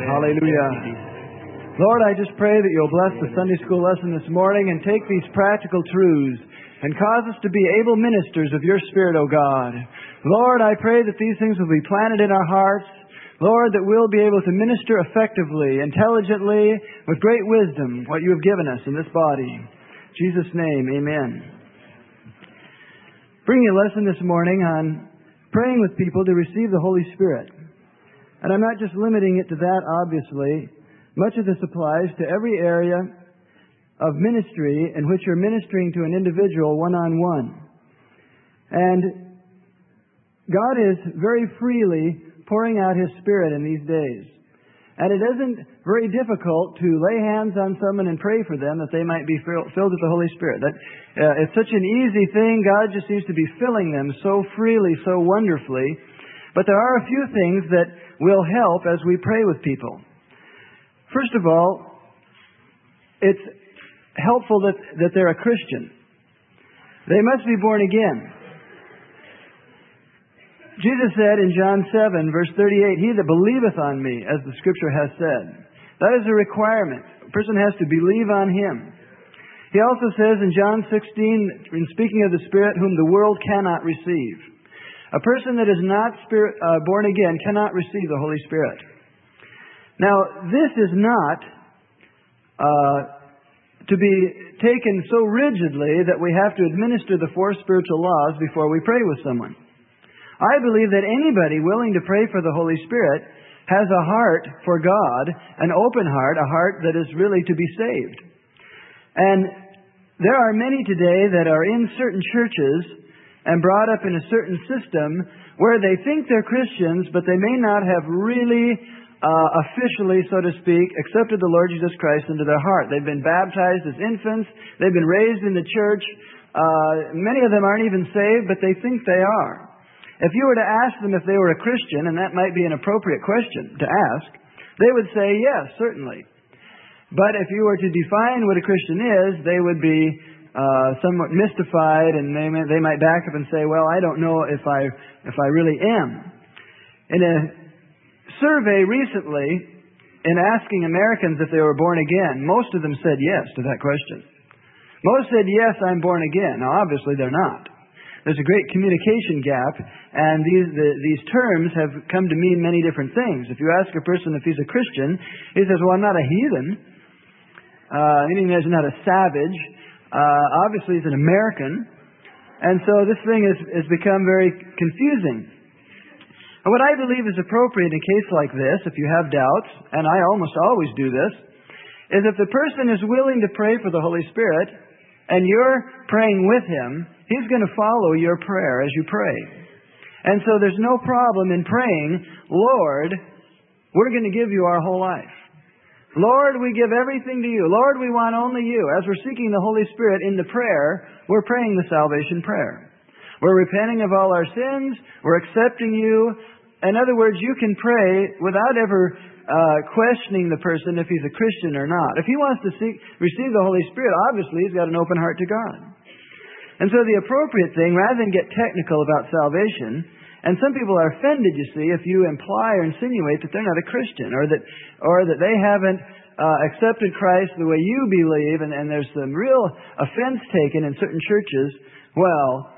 Hallelujah. Lord, I just pray that you'll bless the Sunday school lesson this morning and take these practical truths and cause us to be able ministers of your Spirit, O God. Lord, I pray that these things will be planted in our hearts. Lord, that we'll be able to minister effectively, intelligently, with great wisdom, what you have given us in this body. In Jesus' name, amen. Bringing a lesson this morning on praying with people to receive the Holy Spirit. And I'm not just limiting it to that, obviously. Much of this applies to every area of ministry in which you're ministering to an individual one-on-one. And God is very freely pouring out His Spirit in these days. And it isn't very difficult to lay hands on someone and pray for them that they might be filled with the Holy Spirit. It's such an easy thing. God just seems to be filling them so freely, so wonderfully. But there are a few things that will help as we pray with people. First of all, it's helpful that they're a Christian. They must be born again. Jesus said in John 7, verse 38, "He that believeth on me, as the Scripture has said." That is a requirement. A person has to believe on Him. He also says in John 16, in speaking of the Spirit, whom the world cannot receive. A person that is not born again cannot receive the Holy Spirit. Now, this is not to be taken so rigidly that we have to administer the four spiritual laws before we pray with someone. I believe that anybody willing to pray for the Holy Spirit has a heart for God, an open heart, a heart that is really to be saved. And there are many today that are in certain churches and brought up in a certain system where they think they're Christians, but they may not have really officially, so to speak, accepted the Lord Jesus Christ into their heart. They've been baptized as infants. They've been raised in the church. Many of them aren't even saved, but they think they are. If you were to ask them if they were a Christian, and that might be an appropriate question to ask, they would say, yes, certainly. But if you were to define what a Christian is, they would be somewhat mystified, and they might back up and say, well, I don't know if I really am. In a survey recently, in asking Americans if they were born again, most of them said yes to that question. Most said, yes, I'm born again. Now, obviously, they're not. There's a great communication gap, and these terms have come to mean many different things. If you ask a person if he's a Christian, he says, well, I'm not a heathen. Meaning he's not a savage. Obviously, he's an American. And so this thing has become very confusing. And what I believe is appropriate in a case like this, if you have doubts, and I almost always do this, is if the person is willing to pray for the Holy Spirit, and you're praying with him, he's going to follow your prayer as you pray. And so there's no problem in praying, Lord, we're going to give you our whole life. Lord, we give everything to you. Lord, we want only you. As we're seeking the Holy Spirit in the prayer, we're praying the salvation prayer. We're repenting of all our sins. We're accepting you. In other words, you can pray without ever questioning the person if he's a Christian or not. If he wants to receive the Holy Spirit, obviously he's got an open heart to God. And so the appropriate thing, rather than get technical about salvation, and some people are offended, you see, if you imply or insinuate that they're not a Christian, or that they haven't accepted Christ the way you believe, and there's some real offense taken in certain churches. Well,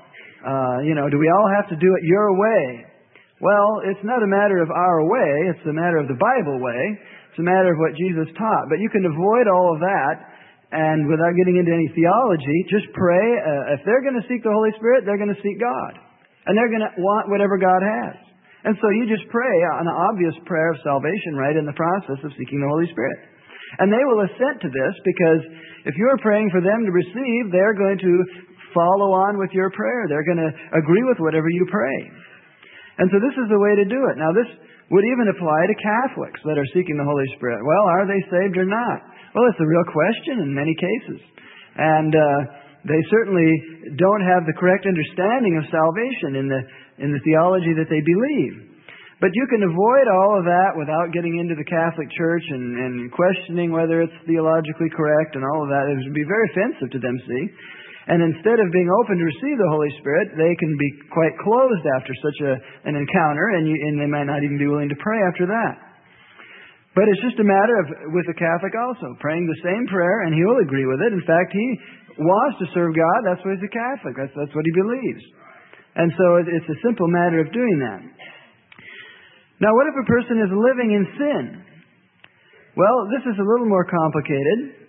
do we all have to do it your way? Well, it's not a matter of our way. It's a matter of the Bible way. It's a matter of what Jesus taught. But you can avoid all of that, and without getting into any theology, just pray. If they're going to seek the Holy Spirit, they're going to seek God. And they're going to want whatever God has. And so you just pray an obvious prayer of salvation right in the process of seeking the Holy Spirit. And they will assent to this, because if you're praying for them to receive, they're going to follow on with your prayer. They're going to agree with whatever you pray. And so this is the way to do it. Now, this would even apply to Catholics that are seeking the Holy Spirit. Well, are they saved or not? Well, it's a real question in many cases. And they certainly don't have the correct understanding of salvation in the theology that they believe. But you can avoid all of that without getting into the Catholic Church and questioning whether it's theologically correct and all of that. It would be very offensive to them, see. And instead of being open to receive the Holy Spirit, they can be quite closed after such an encounter, and they might not even be willing to pray after that. But it's just a matter of, with a Catholic also, praying the same prayer, and he will agree with it. In fact, he wants to serve God. That's why he's a Catholic. That's what he believes. And so it's a simple matter of doing that. Now, what if a person is living in sin? Well, this is a little more complicated.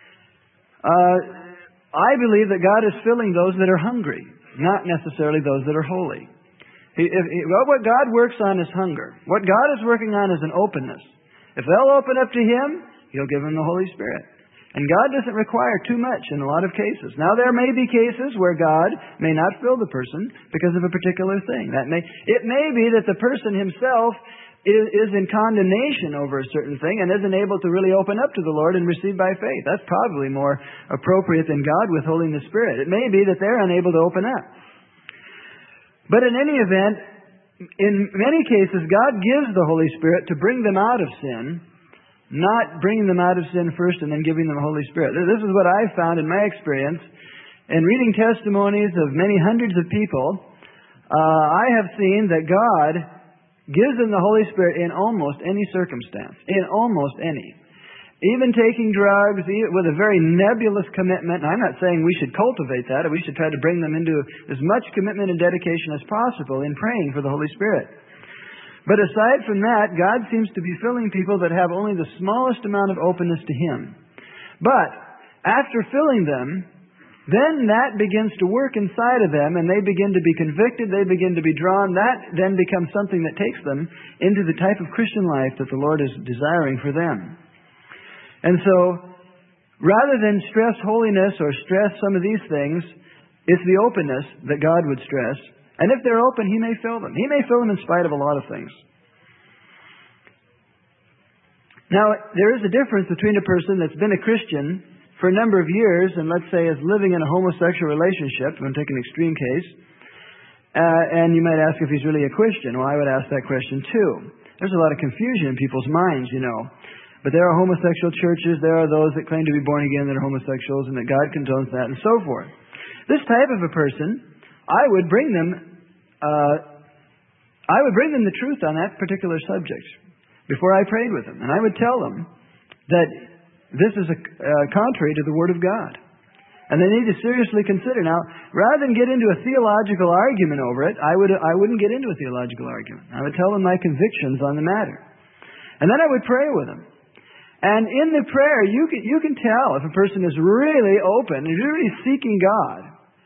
I believe that God is filling those that are hungry, not necessarily those that are holy. What God works on is hunger. What God is working on is an openness. If they'll open up to Him, He'll give them the Holy Spirit. And God doesn't require too much in a lot of cases. Now, there may be cases where God may not fill the person because of a particular thing. It may be that the person himself is in condemnation over a certain thing and isn't able to really open up to the Lord and receive by faith. That's probably more appropriate than God withholding the Spirit. It may be that they're unable to open up. But in any event, in many cases, God gives the Holy Spirit to bring them out of sin, not bringing them out of sin first and then giving them the Holy Spirit. This is what I've found in my experience. In reading testimonies of many hundreds of people, I have seen that God gives them the Holy Spirit in almost any circumstance. In almost any. Even taking drugs with a very nebulous commitment. And I'm not saying we should cultivate that, or we should try to bring them into as much commitment and dedication as possible in praying for the Holy Spirit. But aside from that, God seems to be filling people that have only the smallest amount of openness to Him. But after filling them, then that begins to work inside of them, and they begin to be convicted, they begin to be drawn. That then becomes something that takes them into the type of Christian life that the Lord is desiring for them. And so, rather than stress holiness or stress some of these things, it's the openness that God would stress. And if they're open, He may fill them. He may fill them in spite of a lot of things. Now, there is a difference between a person that's been a Christian for a number of years and, let's say, is living in a homosexual relationship. I'm going to take an extreme case. And you might ask if he's really a Christian. Well, I would ask that question too. There's a lot of confusion in people's minds, you know. But there are homosexual churches, there are those that claim to be born again that are homosexuals and that God condones that and so forth. This type of a person, I would bring them the truth on that particular subject before I prayed with them. And I would tell them that this is contrary to the Word of God. And they need to seriously consider. Now, rather than get into a theological argument over it, I wouldn't get into a theological argument. I would tell them my convictions on the matter. And then I would pray with them. And in the prayer, you can tell if a person is really open, is really seeking God.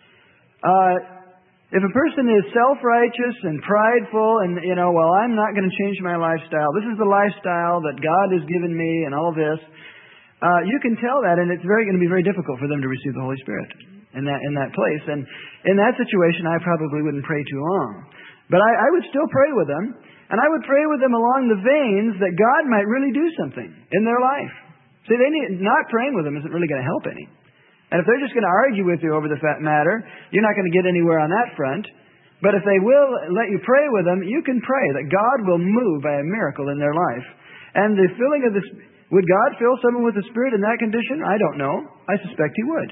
If a person is self-righteous and prideful and, well, I'm not going to change my lifestyle. This is the lifestyle that God has given me and all this. You can tell that, and it's going to be very difficult for them to receive the Holy Spirit in that place. And in that situation, I probably wouldn't pray too long. But I would still pray with them. And I would pray with them along the veins that God might really do something in their life. See, not praying with them isn't really going to help any. And if they're just going to argue with you over the matter, you're not going to get anywhere on that front. But if they will let you pray with them, you can pray that God will move by a miracle in their life. And the filling of this, would God fill someone with the Spirit in that condition? I don't know. I suspect He would.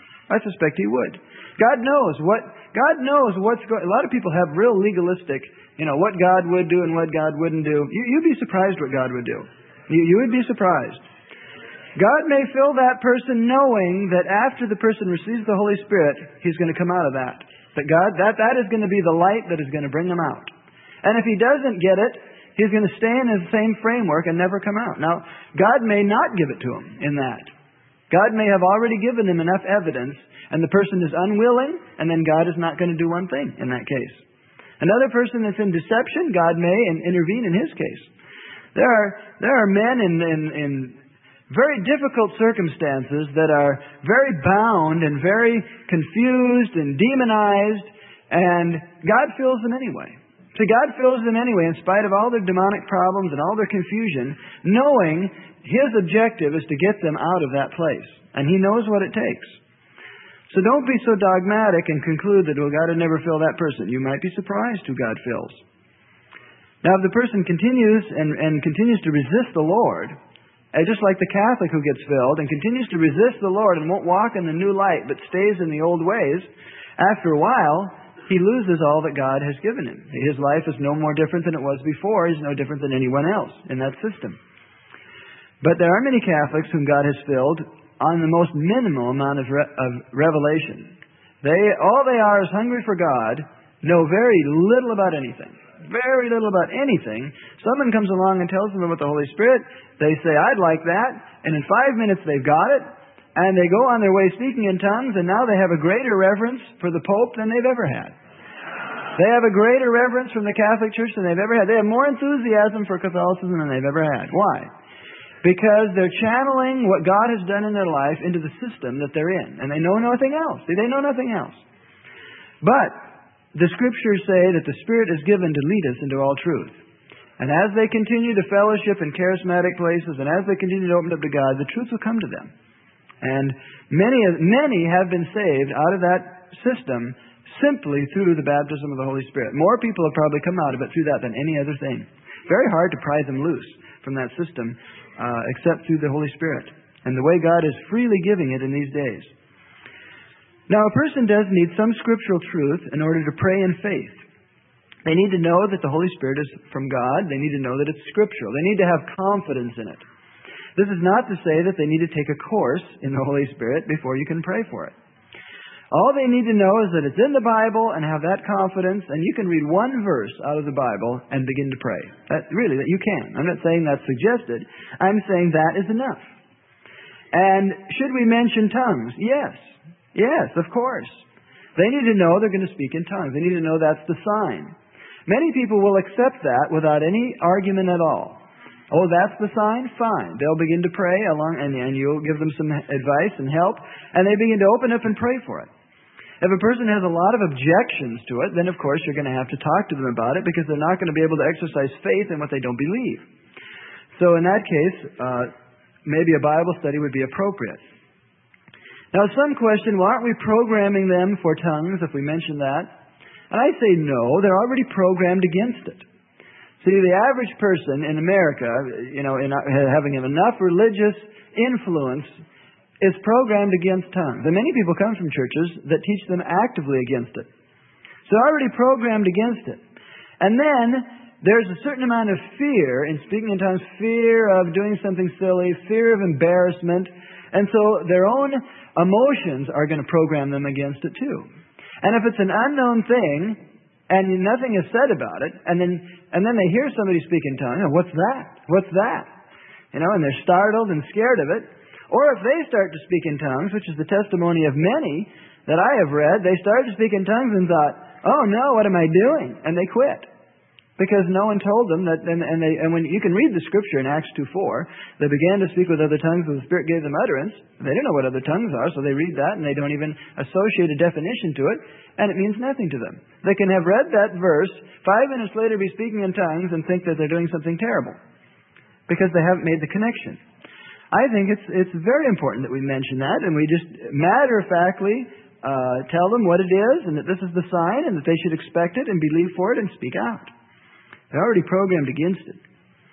God knows what's going. A lot of people have real legalistic, what God would do and what God wouldn't do. You'd be surprised what God would do. You would be surprised. God may fill that person knowing that after the person receives the Holy Spirit, he's going to come out of that. That is going to be the light that is going to bring them out. And if he doesn't get it, he's going to stay in the same framework and never come out. Now, God may not give it to him in that. God may have already given him enough evidence, and the person is unwilling, and then God is not going to do one thing in that case. Another person that's in deception, God may intervene in his case. There are men in very difficult circumstances that are very bound and very confused and demonized, and God fills them anyway. So God fills them anyway in spite of all their demonic problems and all their confusion, knowing His objective is to get them out of that place. And He knows what it takes. So don't be so dogmatic and conclude that, God would never fill that person. You might be surprised who God fills. Now, if the person continues and continues to resist the Lord, just like the Catholic who gets filled and continues to resist the Lord and won't walk in the new light but stays in the old ways, after a while, he loses all that God has given him. His life is no more different than it was before. He's no different than anyone else in that system. But there are many Catholics whom God has filled on the most minimal amount of revelation. All they are is hungry for God, know very little about anything. Very little about anything. Someone comes along and tells them about the Holy Spirit. They say, I'd like that. And in 5 minutes they've got it. And they go on their way speaking in tongues, and now they have a greater reverence for the Pope than they've ever had. They have a greater reverence from the Catholic Church than they've ever had. They have more enthusiasm for Catholicism than they've ever had. Why? Because they're channeling what God has done in their life into the system that they're in. And they know nothing else. See, they know nothing else. But the Scriptures say that the Spirit is given to lead us into all truth. And as they continue to fellowship in charismatic places, and as they continue to open up to God, the truth will come to them. And many have been saved out of that system simply through the baptism of the Holy Spirit. More people have probably come out of it through that than any other thing. Very hard to pry them loose from that system except through the Holy Spirit. And the way God is freely giving it in these days. Now, a person does need some scriptural truth in order to pray in faith. They need to know that the Holy Spirit is from God. They need to know that it's scriptural. They need to have confidence in it. This is not to say that they need to take a course in the Holy Spirit before you can pray for it. All they need to know is that it's in the Bible and have that confidence, and you can read one verse out of the Bible and begin to pray. That you can. I'm not saying that's suggested. I'm saying that is enough. And should we mention tongues? Yes. Yes, of course. They need to know they're going to speak in tongues. They need to know that's the sign. Many people will accept that without any argument at all. Oh, that's the sign? Fine. They'll begin to pray along, and you'll give them some advice and help, and they begin to open up and pray for it. If a person has a lot of objections to it, then of course you're going to have to talk to them about it because they're not going to be able to exercise faith in what they don't believe. So in that case, maybe a Bible study would be appropriate. Now some question, well, aren't we programming them for tongues if we mention that? And I say no, they're already programmed against it. See, the average person in America, having enough religious influence, is programmed against tongues. And many people come from churches that teach them actively against it. So they're already programmed against it. And then there's a certain amount of fear in speaking in tongues, fear of doing something silly, fear of embarrassment. And so their own emotions are going to program them against it too. And if it's an unknown thing, and nothing is said about it, and then they hear somebody speak in tongues, what's that? What's that? And they're startled and scared of it. Or if they start to speak in tongues, which is the testimony of many that I have read, they started to speak in tongues and thought, oh no, what am I doing? And they quit. Because no one told them that, and when you can read the scripture in Acts 2:4, they began to speak with other tongues as the Spirit gave them utterance. They didn't know what other tongues are, so they read that and they don't even associate a definition to it, and it means nothing to them. They can have read that verse, 5 minutes later be speaking in tongues and think that they're doing something terrible. Because they haven't made the connection. I think it's very important that we mention that, and we just matter-of-factly tell them what it is, and that this is the sign, and that they should expect it and believe for it and speak out. They're already programmed against it.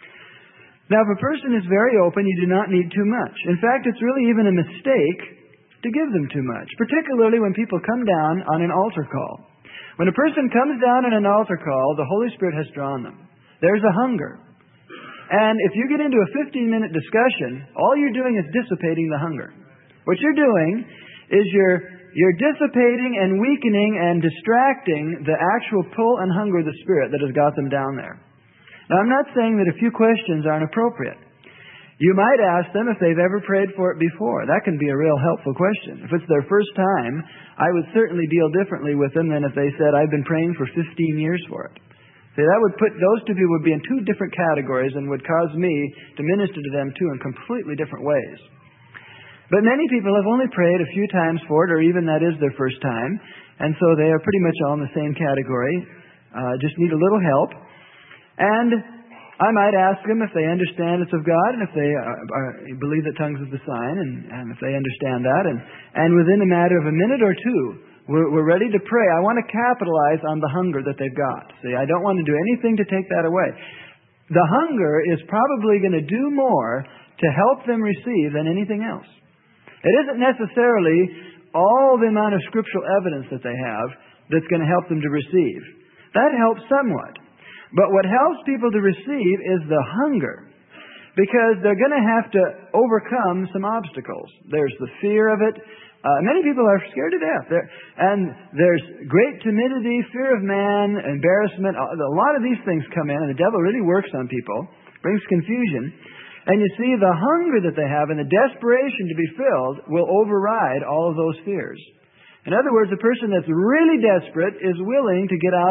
Now, if a person is very open, you do not need too much. In fact, it's really even a mistake to give them too much, particularly when people come down on an altar call. When a person comes down on an altar call, the Holy Spirit has drawn them. There's a hunger. And if you get into a 15-minute discussion, all you're doing is dissipating the hunger. What you're doing is you're dissipating and weakening and distracting the actual pull and hunger of the Spirit that has got them down there. Now, I'm not saying that a few questions aren't appropriate. You might ask them if they've ever prayed for it before. That can be a real helpful question. If it's their first time, I would certainly deal differently with them than if they said, I've been praying for 15 years for it. See, that would put those two people would be in two different categories and would cause me to minister to them too in completely different ways. But many people have only prayed a few times for it, or even that is their first time, and so they are pretty much all in the same category, just need a little help. And I might ask them if they understand it's of God, and if they believe that tongues is the sign, and if they understand that. And within a matter of a minute or two, we're ready to pray. I want to capitalize on the hunger that they've got. See, I don't want to do anything to take that away. The hunger is probably going to do more to help them receive than anything else. It isn't necessarily all the amount of scriptural evidence that they have that's going to help them to receive. That helps somewhat. But what helps people to receive is the hunger. because they're going to have to overcome some obstacles. There's the fear of it. Many people are scared to death. And there's great timidity, fear of man, embarrassment. A lot of these things come in, and the devil really works on people, brings confusion. And you see, the hunger that they have and the desperation to be filled will override all of those fears. In other words, a person that's really desperate is willing to get out,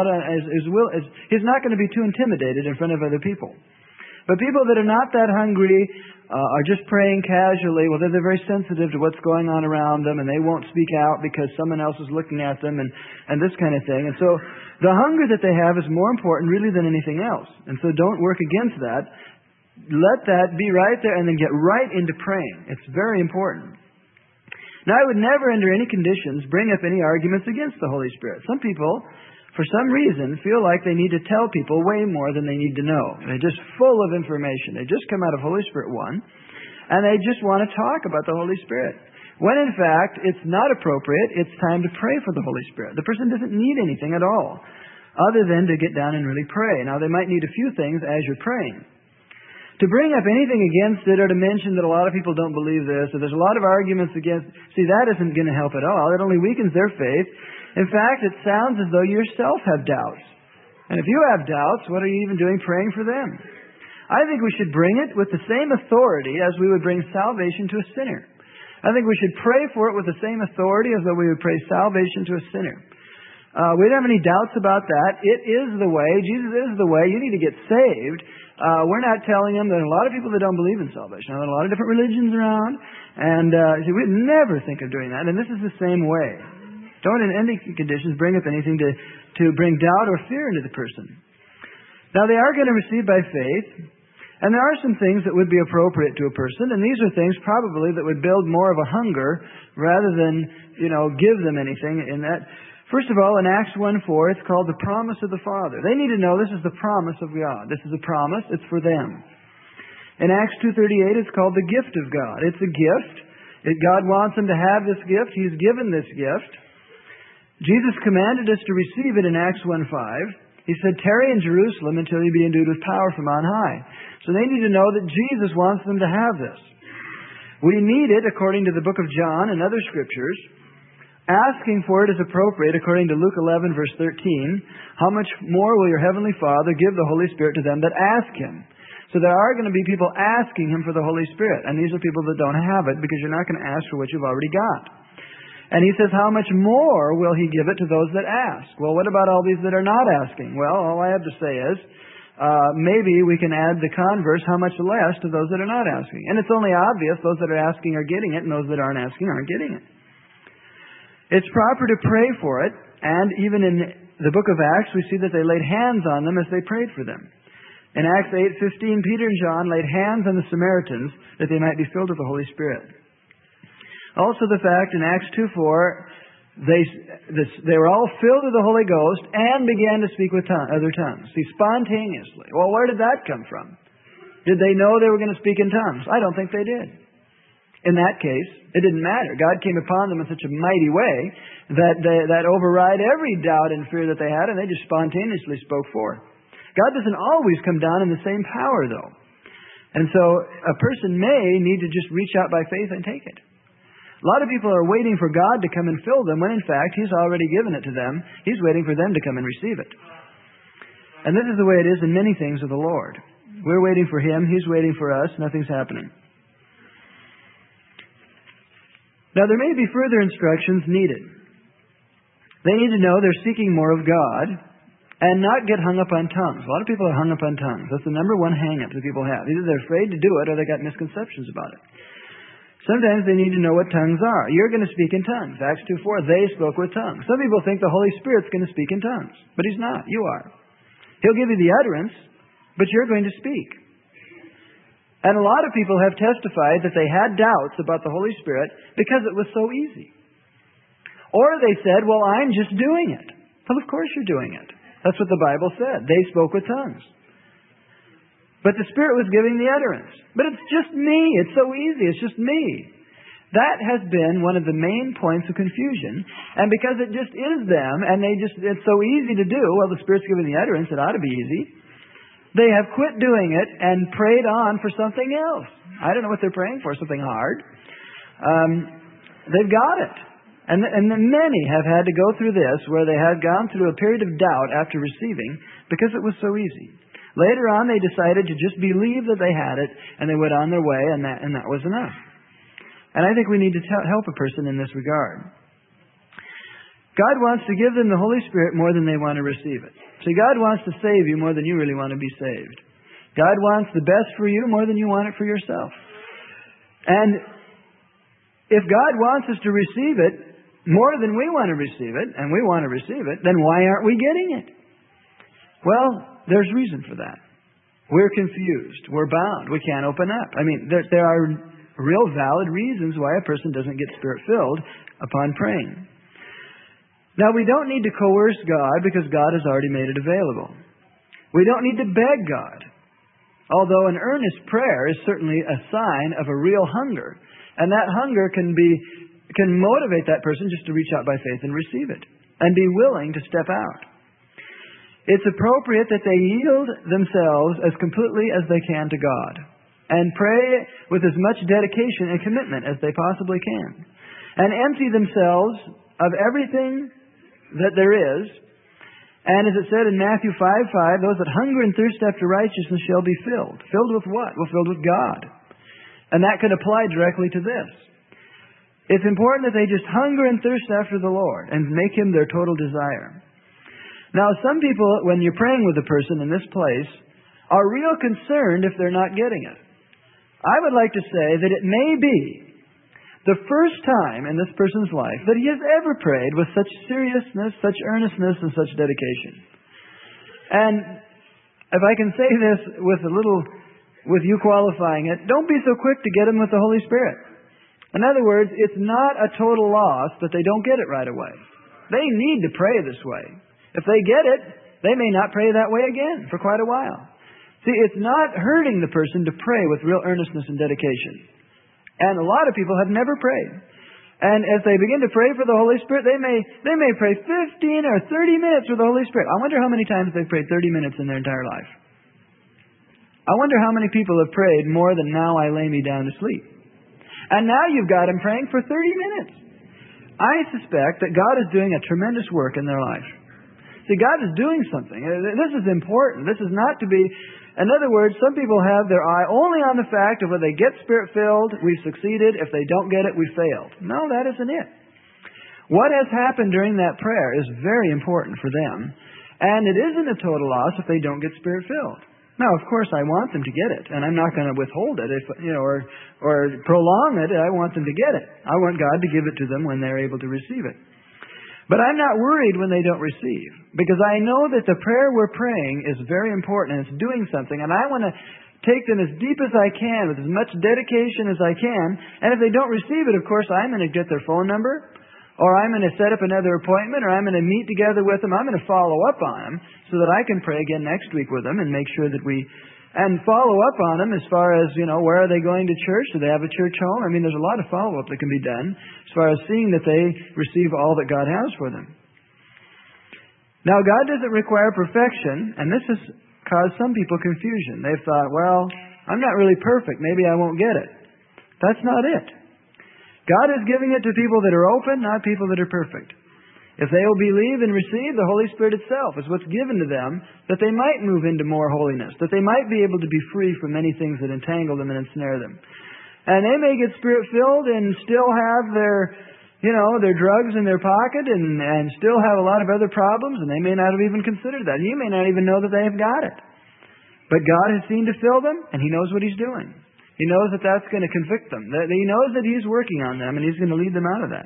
he's not going to be too intimidated in front of other people. But people that are not that hungry, are just praying casually, well, they're very sensitive to what's going on around them, and they won't speak out because someone else is looking at them, and this kind of thing. And so the hunger that they have is more important really than anything else. And so don't work against that. Let that be right there and then get right into praying. It's very important. Now, I would never under any conditions bring up any arguments against the Holy Spirit. Some people, for some reason, feel like they need to tell people way more than they need to know. They're just full of information. They just come out of Holy Spirit 1, and they just want to talk about the Holy Spirit. When in fact, it's not appropriate. It's time to pray for the Holy Spirit. The person doesn't need anything at all, other than to get down and really pray. Now, they might need a few things as you're praying. To bring up anything against it or to mention that a lot of people don't believe this, or there's a lot of arguments against, see, that isn't going to help at all. It only weakens their faith. In fact, it sounds as though you yourself have doubts. And if you have doubts, what are you even doing praying for them? I think we should bring it with the same authority as we would bring salvation to a sinner. I think we should pray for it with the same authority as though we would pray salvation to a sinner. We don't have any doubts about that. It is the way. Jesus is the way. You need to get saved. We're not telling them. There are a lot of people that don't believe in salvation. There are a lot of different religions around. And we'd never think of doing that. And this is the same way. Don't in any conditions bring up anything to bring doubt or fear into the person. Now, they are going to receive by faith. And there are some things that would be appropriate to a person. And these are things probably that would build more of a hunger rather than, give them anything in that. First of all, in Acts 1:4, it's called the promise of the Father. They need to know this is the promise of God. This is a promise. It's for them. In Acts 2:38, it's called the gift of God. It's a gift. God wants them to have this gift. He's given this gift. Jesus commanded us to receive it in Acts 1:5. He said, tarry in Jerusalem until you be endued with power from on high. So they need to know that Jesus wants them to have this. We need it, according to the book of John and other scriptures. Asking for it is appropriate, according to Luke 11, verse 13. How much more will your heavenly Father give the Holy Spirit to them that ask Him? So there are going to be people asking Him for the Holy Spirit. And these are people that don't have it, because you're not going to ask for what you've already got. And He says, how much more will He give it to those that ask? Well, what about all these that are not asking? Well, all I have to say is, maybe we can add the converse, how much less to those that are not asking. And it's only obvious those that are asking are getting it, and those that aren't asking aren't getting it. It's proper to pray for it, and even in the book of Acts, we see that they laid hands on them as they prayed for them. In Acts 8:15, Peter and John laid hands on the Samaritans that they might be filled with the Holy Spirit. Also the fact in Acts 2:4, they were all filled with the Holy Ghost and began to speak with other tongues. See, spontaneously. Well, where did that come from? Did they know they were going to speak in tongues? I don't think they did. In that case, it didn't matter. God came upon them in such a mighty way that override every doubt and fear that they had, and they just spontaneously spoke forth. God doesn't always come down in the same power, though. And so a person may need to just reach out by faith and take it. A lot of people are waiting for God to come and fill them, when in fact He's already given it to them. He's waiting for them to come and receive it. And this is the way it is in many things of the Lord. We're waiting for Him. He's waiting for us. Nothing's happening. Now, there may be further instructions needed. They need to know they're seeking more of God and not get hung up on tongues. A lot of people are hung up on tongues. That's the number one hang-up that people have. Either they're afraid to do it or they got misconceptions about it. Sometimes they need to know what tongues are. You're going to speak in tongues. Acts 2:4, they spoke with tongues. Some people think the Holy Spirit's going to speak in tongues, but He's not. You are. He'll give you the utterance, but you're going to speak. And a lot of people have testified that they had doubts about the Holy Spirit because it was so easy. Or they said, well, I'm just doing it. Well, of course you're doing it. That's what the Bible said. They spoke with tongues. But the Spirit was giving the utterance. But it's just me. It's so easy. It's just me. That has been one of the main points of confusion. And because it just is them, and it's so easy to do, well, the Spirit's giving the utterance, it ought to be easy. They have quit doing it and prayed on for something else. I don't know what they're praying for, something hard. They've got it. And many have had to go through this where they had gone through a period of doubt after receiving because it was so easy. Later on, they decided to just believe that they had it, and they went on their way, and that was enough. And I think we need to help a person in this regard. God wants to give them the Holy Spirit more than they want to receive it. See, God wants to save you more than you really want to be saved. God wants the best for you more than you want it for yourself. And if God wants us to receive it more than we want to receive it, and we want to receive it, then why aren't we getting it? Well, there's reason for that. We're confused. We're bound. We can't open up. I mean, there are real valid reasons why a person doesn't get Spirit-filled upon praying. Now, we don't need to coerce God because God has already made it available. We don't need to beg God. Although an earnest prayer is certainly a sign of a real hunger. And that hunger can motivate that person just to reach out by faith and receive it. And be willing to step out. It's appropriate that they yield themselves as completely as they can to God. And pray with as much dedication and commitment as they possibly can. And empty themselves of everything that there is. And as it said in Matthew 5:5, those that hunger and thirst after righteousness shall be filled. Filled with what? Well, filled with God. And that could apply directly to this. It's important that they just hunger and thirst after the Lord and make Him their total desire. Now, some people, when you're praying with a person in this place, are real concerned if they're not getting it. I would like to say that it may be the first time in this person's life that he has ever prayed with such seriousness, such earnestness, and such dedication. And if I can say this with you qualifying it, don't be so quick to get him with the Holy Spirit. In other words, it's not a total loss that they don't get it right away. They need to pray this way. If they get it, they may not pray that way again for quite a while. See, it's not hurting the person to pray with real earnestness and dedication. And a lot of people have never prayed. And as they begin to pray for the Holy Spirit, they may pray 15 or 30 minutes with the Holy Spirit. I wonder how many times they've prayed 30 minutes in their entire life. I wonder how many people have prayed more than now I lay me down to sleep. And now you've got them praying for 30 minutes. I suspect that God is doing a tremendous work in their life. See, God is doing something. This is important. This is not to be... In other words, some people have their eye only on the fact of when they get Spirit-filled, we've succeeded. If they don't get it, we failed. No, that isn't it. What has happened during that prayer is very important for them. And it isn't a total loss if they don't get Spirit-filled. Now, of course, I want them to get it. And I'm not going to withhold it or prolong it. I want them to get it. I want God to give it to them when they're able to receive it. But I'm not worried when they don't receive, because I know that the prayer we're praying is very important and it's doing something, and I want to take them as deep as I can with as much dedication as I can. And if they don't receive it, of course, I'm going to get their phone number, or I'm going to set up another appointment, or I'm going to meet together with them. I'm going to follow up on them so that I can pray again next week with them and make sure that and follow up on them as far as, where are they going to church? Do they have a church home? I mean, there's a lot of follow-up that can be done as far as seeing that they receive all that God has for them. Now, God doesn't require perfection, and this has caused some people confusion. They've thought, well, I'm not really perfect. Maybe I won't get it. That's not it. God is giving it to people that are open, not people that are perfect. If they will believe and receive, the Holy Spirit itself is what's given to them, that they might move into more holiness, that they might be able to be free from many things that entangle them and ensnare them. And they may get Spirit-filled and still have their drugs in their pocket and still have a lot of other problems, and they may not have even considered that. You may not even know that they have got it. But God has seen to fill them, and He knows what He's doing. He knows that that's going to convict them. He knows that He's working on them, and He's going to lead them out of that.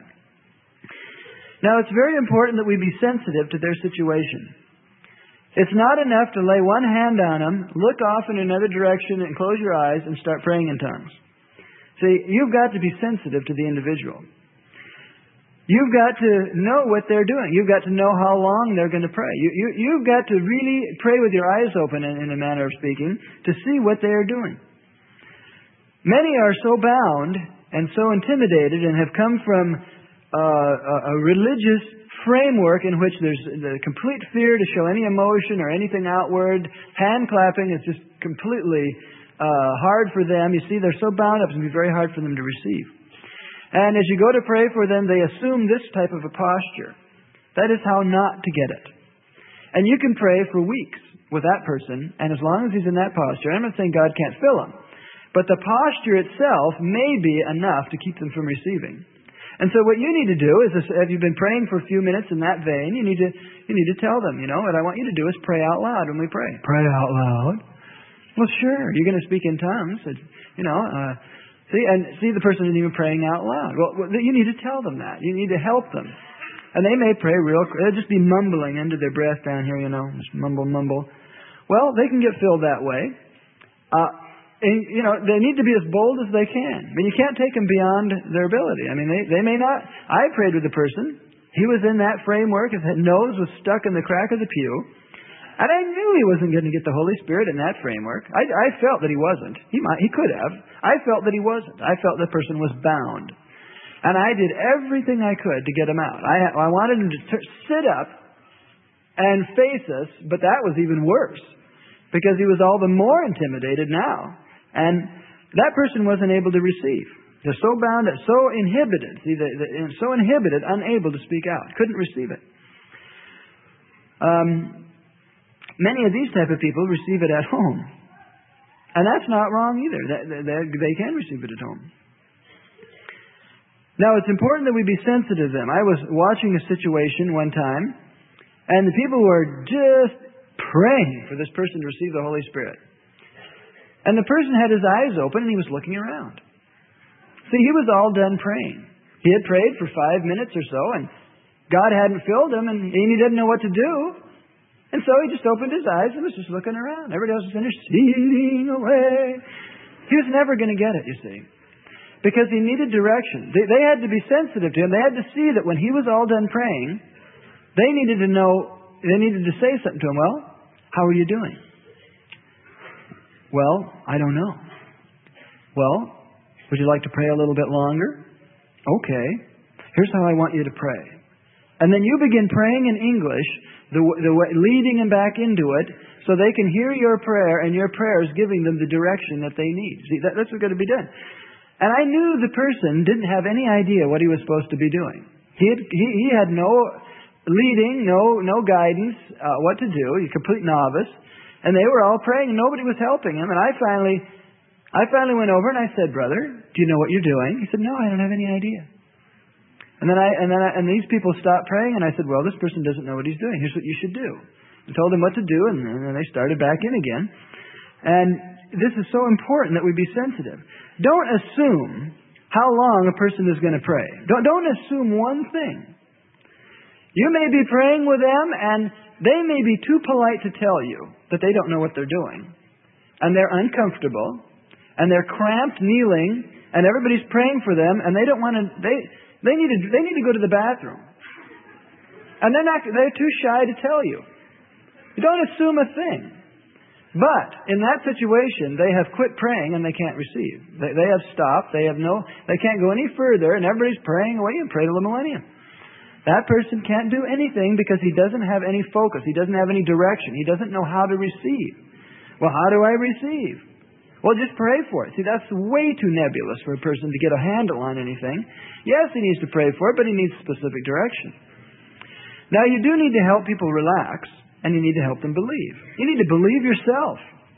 Now, it's very important that we be sensitive to their situation. It's not enough to lay one hand on them, look off in another direction, and close your eyes and start praying in tongues. See, you've got to be sensitive to the individual. You've got to know what they're doing. You've got to know how long they're going to pray. You've got to really pray with your eyes open, in a manner of speaking, to see what they are doing. Many are so bound and so intimidated and have come from a religious framework in which there's the complete fear to show any emotion or anything outward. Hand clapping is just completely hard for them. You see, they're so bound up, it's going to be very hard for them to receive. And as you go to pray for them, they assume this type of a posture. That is how not to get it. And you can pray for weeks with that person, and as long as he's in that posture, I'm not saying God can't fill him, but the posture itself may be enough to keep them from receiving. And so what you need to do is, if you've been praying for a few minutes in that vein, you need to tell them, what I want you to do is pray out loud when we pray. Pray out loud? Well, sure. You're going to speak in tongues. See, the person isn't even praying out loud. Well, you need to tell them that. You need to help them. And they may pray they'll just be mumbling under their breath down here, just mumble. Well, they can get filled that way. They need to be as bold as they can. I mean, you can't take them beyond their ability. I mean, they may not. I prayed with a person. He was in that framework. His nose was stuck in the crack of the pew. And I knew he wasn't going to get the Holy Spirit in that framework. I felt that he wasn't. He could have. I felt that he wasn't. I felt the person was bound. And I did everything I could to get him out. I wanted him to sit up and face us, but that was even worse because he was all the more intimidated now. And that person wasn't able to receive. They're so bound, so inhibited. See, so inhibited, unable to speak out. Couldn't receive it. Many of these type of people receive it at home. And that's not wrong either. They can receive it at home. Now, it's important that we be sensitive to them. I was watching a situation one time, and the people were just praying for this person to receive the Holy Spirit. And the person had his eyes open, and he was looking around. See, he was all done praying. He had prayed for 5 minutes or so, and God hadn't filled him, and he didn't know what to do. And so he just opened his eyes and was just looking around. Everybody else was interceding away. He was never going to get it, you see. Because he needed direction. They had to be sensitive to him. They had to see that when he was all done praying, they needed to say something to him. Well, how are you doing? Well, I don't know. Well, would you like to pray a little bit longer? Okay. Here's how I want you to pray. And then you begin praying in English, leading them back into it, so they can hear your prayer, and your prayer is giving them the direction that they need. See, that's what's got to be done. And I knew the person didn't have any idea what he was supposed to be doing. He had no leading, no guidance, what to do. He's a complete novice. And they were all praying, and nobody was helping him. And I finally went over and I said, "Brother, do you know what you're doing?" He said, "No, I don't have any idea." And these people stopped praying, and I said, "Well, this person doesn't know what he's doing. Here's what you should do." I told them what to do, and then they started back in again. And this is so important that we be sensitive. Don't assume how long a person is going to pray. Don't assume one thing. You may be praying with them, and they may be too polite to tell you that they don't know what they're doing. And they're uncomfortable, and they're cramped, kneeling, and everybody's praying for them, and they don't want to. They need to go to the bathroom, and they're too shy to tell you. You don't assume a thing. But in that situation, they have quit praying and they can't receive. They have stopped. They can't go any further, and everybody's praying away and pray till the millennium. That person can't do anything because he doesn't have any focus. He doesn't have any direction. He doesn't know how to receive. Well, how do I receive? Well, just pray for it. See, that's way too nebulous for a person to get a handle on anything. Yes, he needs to pray for it, but he needs specific direction. Now, you do need to help people relax. And you need to help them believe. You need to believe yourself.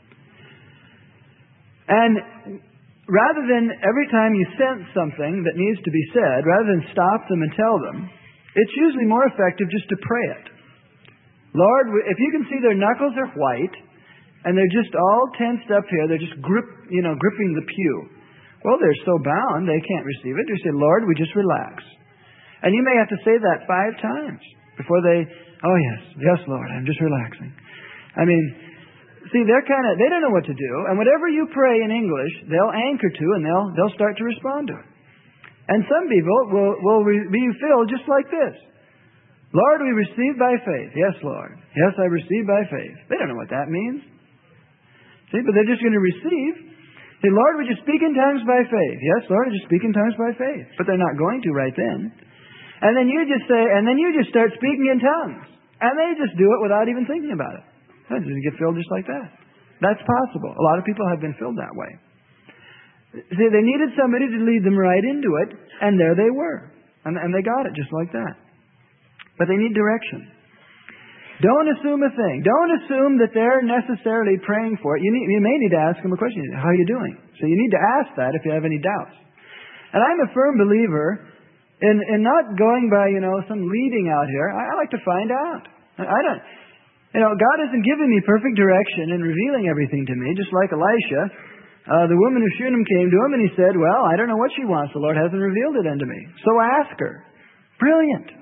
And rather than every time you sense something that needs to be said, rather than stop them and tell them, it's usually more effective just to pray it. Lord, if you can see their knuckles are white, and they're just all tensed up here, they're just gripping the pew. Well, they're so bound, they can't receive it. You say, Lord, we just relax. And you may have to say that 5 times before they... Oh, yes, Lord, I'm just relaxing. I mean, see, they don't know what to do. And whatever you pray in English, they'll anchor to, and they'll start to respond to it. And some people will be filled just like this. Lord, we receive by faith. Yes, Lord. Yes, I receive by faith. They don't know what that means. See, but they're just going to receive. Say, Lord, would you speak in tongues by faith? Yes, Lord, I just speak in tongues by faith. But they're not going to right then. And then you just start speaking in tongues. And they just do it without even thinking about it. They just get filled just like that. That's possible. A lot of people have been filled that way. See, they needed somebody to lead them right into it, and there they were. And they got it just like that. But they need direction. Don't assume a thing. Don't assume that they're necessarily praying for it. You may need to ask them a question. How are you doing? So you need to ask that if you have any doubts. And I'm a firm believer in not going by, some leading out here. I like to find out. God isn't giving me perfect direction and revealing everything to me, just like Elisha. The woman of Shunem came to him and he said, well, I don't know what she wants. The Lord hasn't revealed it unto me. So ask her. Brilliant.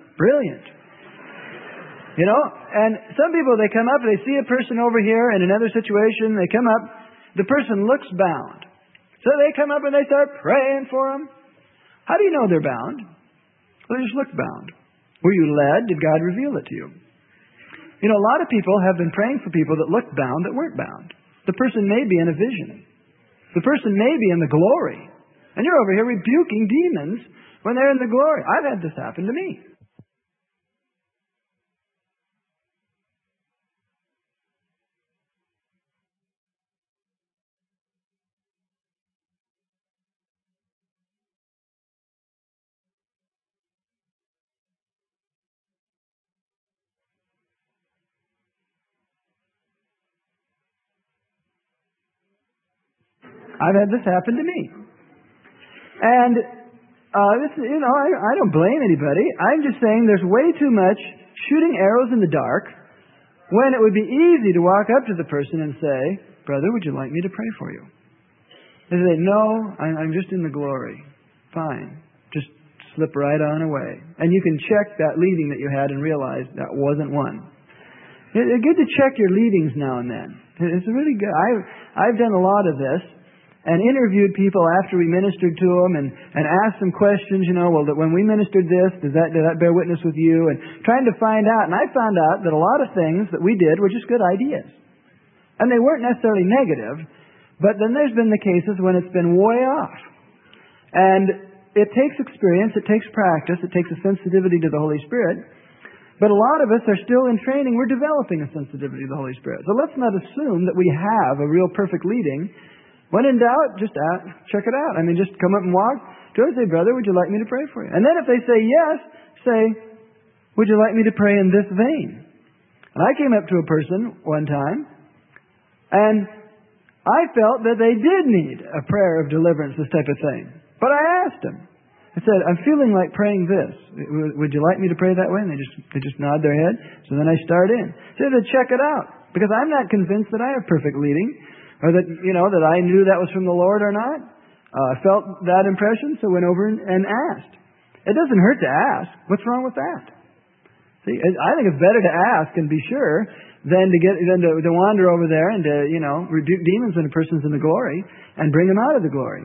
And some people, they come up, they see a person over here in another situation, they come up, the person looks bound. So they come up and they start praying for them. How do you know they're bound? Well, they just look bound. Were you led? Did God reveal it to you? A lot of people have been praying for people that looked bound that weren't bound. The person may be in a vision. The person may be in the glory. And you're over here rebuking demons when they're in the glory. I've had this happen to me. I've had this happen to me. And I don't blame anybody. I'm just saying there's way too much shooting arrows in the dark when it would be easy to walk up to the person and say, brother, would you like me to pray for you? They say, no, I'm just in the glory. Fine. Just slip right on away. And you can check that leading that you had and realize that wasn't one. It's good to check your leadings now and then. It's really good. I've done a lot of this. And interviewed people after we ministered to them and asked them questions, that when we ministered this, did that bear witness with you? And trying to find out. And I found out that a lot of things that we did were just good ideas. And they weren't necessarily negative, but then there's been the cases when it's been way off. And it takes experience, it takes practice, it takes a sensitivity to the Holy Spirit. But a lot of us are still in training. We're developing a sensitivity to the Holy Spirit. So let's not assume that we have a real perfect leading. When in doubt, just check it out. Just come up and walk to it and say, brother, would you like me to pray for you? And then if they say yes, say, would you like me to pray in this vein? And I came up to a person one time, and I felt that they did need a prayer of deliverance, this type of thing. But I asked them. I said, I'm feeling like praying this. Would you like me to pray that way? And they just nod their head. So then I start in. So they check it out. Because I'm not convinced that I have perfect leading. Or that, that I knew that was from the Lord or not. I felt that impression, so went over and asked. It doesn't hurt to ask. What's wrong with that? See, I think it's better to ask and be sure than to wander over there and to, rebuke demons when a person's in the glory and bring them out of the glory.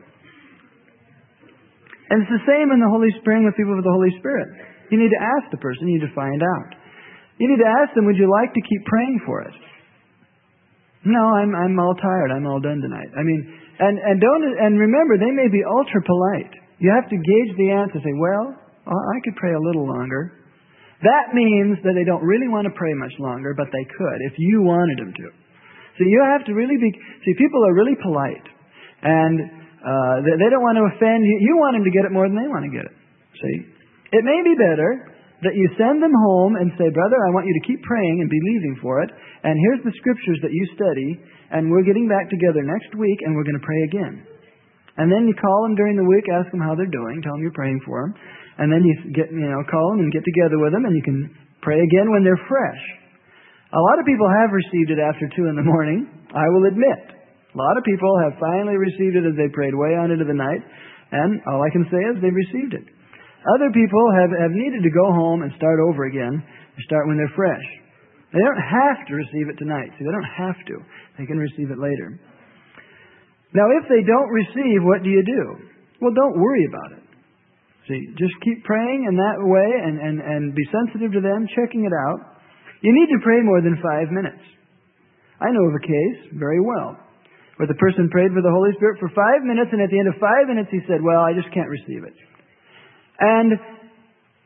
And it's the same in the Holy Spirit with people with the Holy Spirit. You need to ask the person, you need to find out. You need to ask them, would you like to keep praying for it? No, I'm all tired. I'm all done tonight. And remember, they may be ultra polite. You have to gauge the answer. Say, well, I could pray a little longer. That means that they don't really want to pray much longer, but they could if you wanted them to. So you have to really people are really polite, and they don't want to offend you. You want them to get it more than they want to get it. See, it may be better that you send them home and say, brother, I want you to keep praying and believing for it. And here's the scriptures that you study. And we're getting back together next week and we're going to pray again. And then you call them during the week, ask them how they're doing, tell them you're praying for them. And then you call them and get together with them and you can pray again when they're fresh. A lot of people have received it after 2 in the morning, I will admit. A lot of people have finally received it as they prayed way on into the night. And all I can say is they've received it. Other people have needed to go home and start over again, and start when they're fresh. They don't have to receive it tonight. See, they don't have to. They can receive it later. Now, if they don't receive, what do you do? Well, don't worry about it. See, just keep praying in that way and be sensitive to them, checking it out. You need to pray more than 5 minutes. I know of a case very well where the person prayed for the Holy Spirit for 5 minutes, and at the end of 5 minutes he said, well, I just can't receive it. And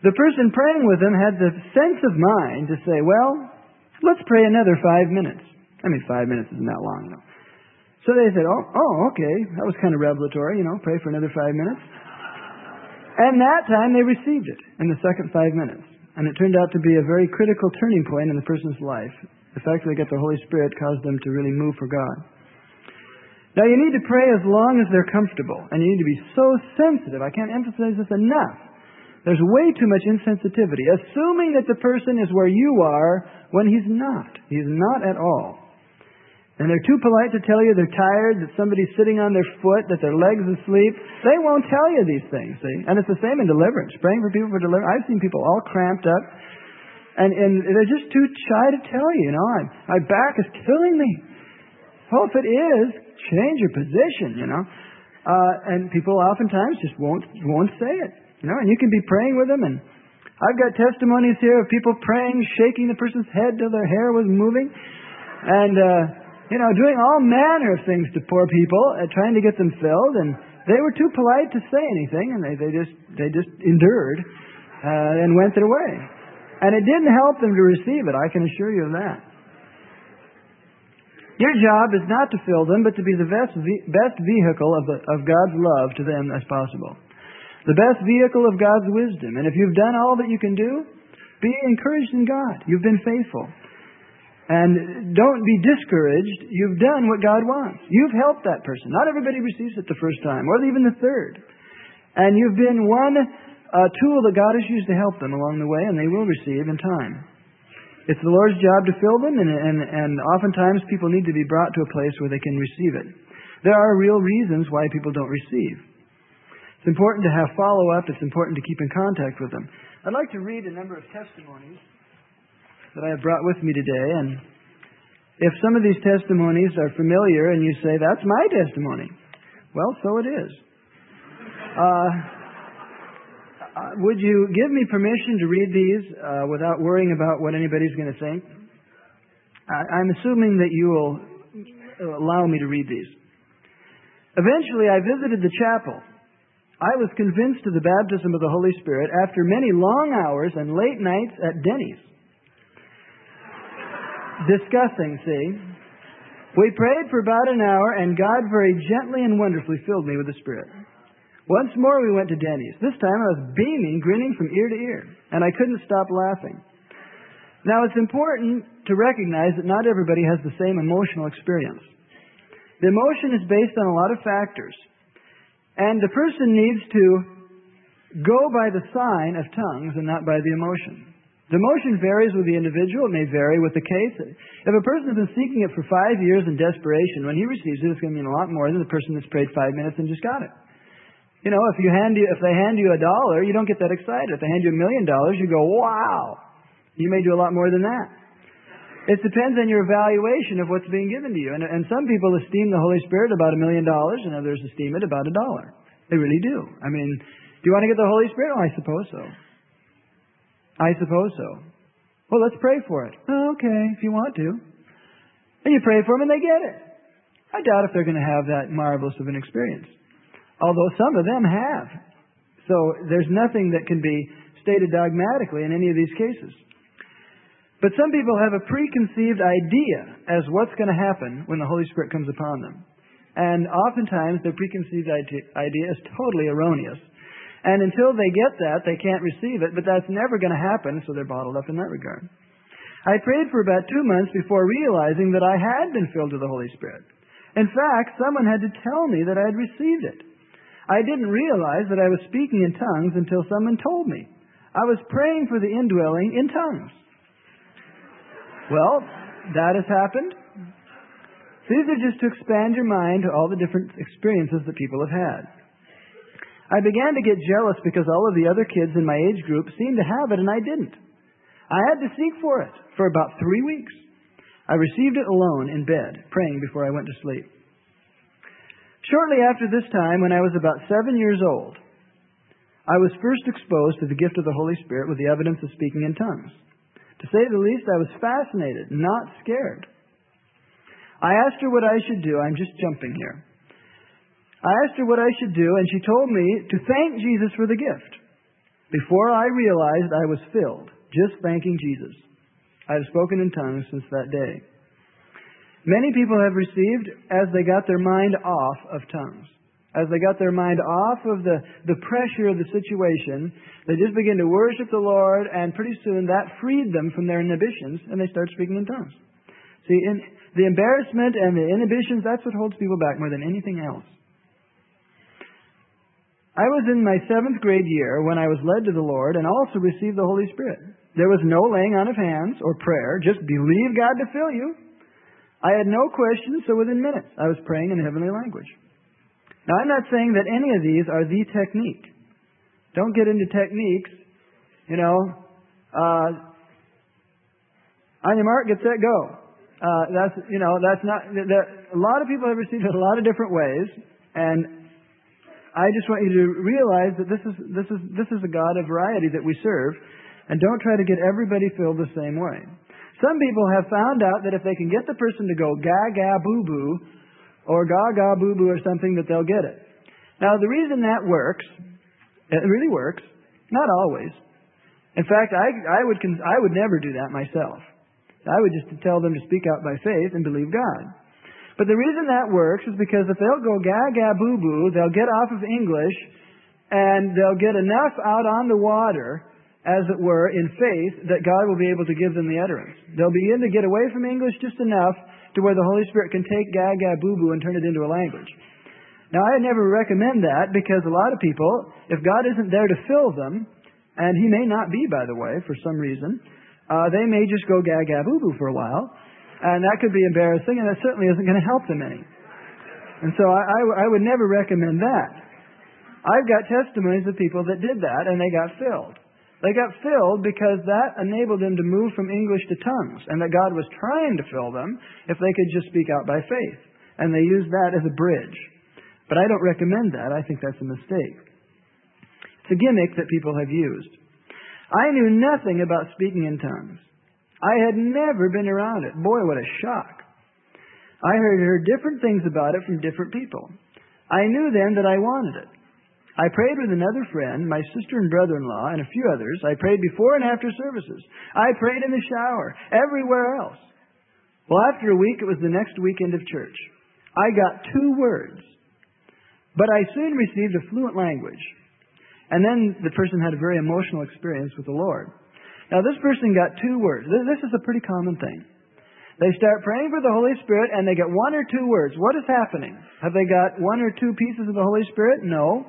The person praying with them had the sense of mind to say, well, let's pray another 5 minutes. 5 minutes isn't that long, you know. So they said, okay, that was kind of revelatory, pray for another 5 minutes. And that time they received it in the second 5 minutes. And it turned out to be a very critical turning point in the person's life. The fact that they got the Holy Spirit caused them to really move for God. Now you need to pray as long as they're comfortable. And you need to be so sensitive. I can't emphasize this enough. There's way too much insensitivity, assuming that the person is where you are when he's not. He's not at all. And they're too polite to tell you they're tired, that somebody's sitting on their foot, that their leg's asleep. They won't tell you these things, see? And it's the same in deliverance. Praying for people for deliverance. I've seen people all cramped up, and they're just too shy to tell you, my back is killing me. Well, if it is, change your position, And people oftentimes just won't say it. And you can be praying with them, and I've got testimonies here of people praying, shaking the person's head till their hair was moving, and doing all manner of things to poor people, trying to get them filled, and they were too polite to say anything, and they just endured and went their way, and it didn't help them to receive it. I can assure you of that. Your job is not to fill them, but to be the best vehicle of God's love to them as possible. The best vehicle of God's wisdom. And if you've done all that you can do, be encouraged in God. You've been faithful. And don't be discouraged. You've done what God wants. You've helped that person. Not everybody receives it the first time, or even the third. And you've been one tool that God has used to help them along the way, and they will receive in time. It's the Lord's job to fill them, and oftentimes people need to be brought to a place where they can receive it. There are real reasons why people don't receive. It's important to have follow-up. It's important to keep in contact with them. I'd like to read a number of testimonies that I have brought with me today. And if some of these testimonies are familiar and you say, that's my testimony, well, so it is. Would you give me permission to read these without worrying about what anybody's going to think? I'm assuming that you will allow me to read these. Eventually, I visited the chapel. I was convinced of the baptism of the Holy Spirit after many long hours and late nights at Denny's. Discussing, see? We prayed for about an hour, and God very gently and wonderfully filled me with the Spirit. Once more we went to Denny's. This time I was beaming, grinning from ear to ear, and I couldn't stop laughing. Now it's important to recognize that not everybody has the same emotional experience. The emotion is based on a lot of factors. And the person needs to go by the sign of tongues and not by the emotion. The emotion varies with the individual. It may vary with the case. If a person has been seeking it for 5 years in desperation, when he receives it, it's going to mean a lot more than the person that's prayed 5 minutes and just got it. If they hand you $1, you don't get that excited. If they hand you $1 million, you go, wow! You may do a lot more than that. It depends on your evaluation of what's being given to you. And some people esteem the Holy Spirit about $1 million, and others esteem it about $1. They really do. Do you want to get the Holy Spirit? Oh, I suppose so. I suppose so. Well, let's pray for it. Oh, okay, if you want to. And you pray for them and they get it. I doubt if they're going to have that marvelous of an experience. Although some of them have. So there's nothing that can be stated dogmatically in any of these cases. But some people have a preconceived idea as what's going to happen when the Holy Spirit comes upon them. And oftentimes their preconceived idea is totally erroneous. And until they get that, they can't receive it. But that's never going to happen, so they're bottled up in that regard. I prayed for about 2 months before realizing that I had been filled with the Holy Spirit. In fact, someone had to tell me that I had received it. I didn't realize that I was speaking in tongues until someone told me. I was praying for the indwelling in tongues. Well, that has happened. These are just to expand your mind to all the different experiences that people have had. I began to get jealous because all of the other kids in my age group seemed to have it and I didn't. I had to seek for it for about 3 weeks. I received it alone in bed, praying before I went to sleep. Shortly after this time, when I was about 7 years old, I was first exposed to the gift of the Holy Spirit with the evidence of speaking in tongues. To say the least, I was fascinated, not scared. I asked her what I should do. I'm just jumping here. I asked her what I should do, and she told me to thank Jesus for the gift. Before I realized I was filled, just thanking Jesus. I have spoken in tongues since that day. Many people have received as they got their mind off of tongues. As they got their mind off of the pressure of the situation, they just began to worship the Lord, and pretty soon that freed them from their inhibitions, and they start speaking in tongues. See, the embarrassment and the inhibitions, that's what holds people back more than anything else. I was in my 7th grade year when I was led to the Lord and also received the Holy Spirit. There was no laying on of hands or prayer, just believe God to fill you. I had no questions, so within minutes I was praying in heavenly language. Now, I'm not saying that any of these are the technique. Don't get into techniques, on your mark, get set, go. That's not. A lot of people have received it a lot of different ways, and I just want you to realize that this is a God of variety that we serve, and don't try to get everybody filled the same way. Some people have found out that if they can get the person to go ga boo boo, or ga boo boo or something, that they'll get it. Now, the reason that works, it really works, not always. In fact, I would never do that myself. I would just tell them to speak out by faith and believe God. But the reason that works is because if they'll go ga boo boo, they'll get off of English, and they'll get enough out on the water, as it were, in faith, that God will be able to give them the utterance. They'll begin to get away from English just enough to where the Holy Spirit can take ga boo boo and turn it into a language. Now, I never recommend that, because a lot of people, if God isn't there to fill them, and He may not be, by the way, for some reason, they may just go ga boo boo for a while, and that could be embarrassing, and that certainly isn't going to help them any. And so I would never recommend that. I've got testimonies of people that did that, and they got filled. They got filled because that enabled them to move from English to tongues, and that God was trying to fill them if they could just speak out by faith. And they used that as a bridge. But I don't recommend that. I think that's a mistake. It's a gimmick that people have used. I knew nothing about speaking in tongues. I had never been around it. Boy, what a shock. I heard different things about it from different people. I knew then that I wanted it. I prayed with another friend, my sister and brother-in-law, and a few others. I prayed before and after services. I prayed in the shower, everywhere else. Well, after a week, it was the next weekend of church. I got 2 words, but I soon received a fluent language. And then the person had a very emotional experience with the Lord. Now, this person got 2 words. This is a pretty common thing. They start praying for the Holy Spirit, and they get 1 or 2 words. What is happening? Have they got 1 or 2 pieces of the Holy Spirit? No.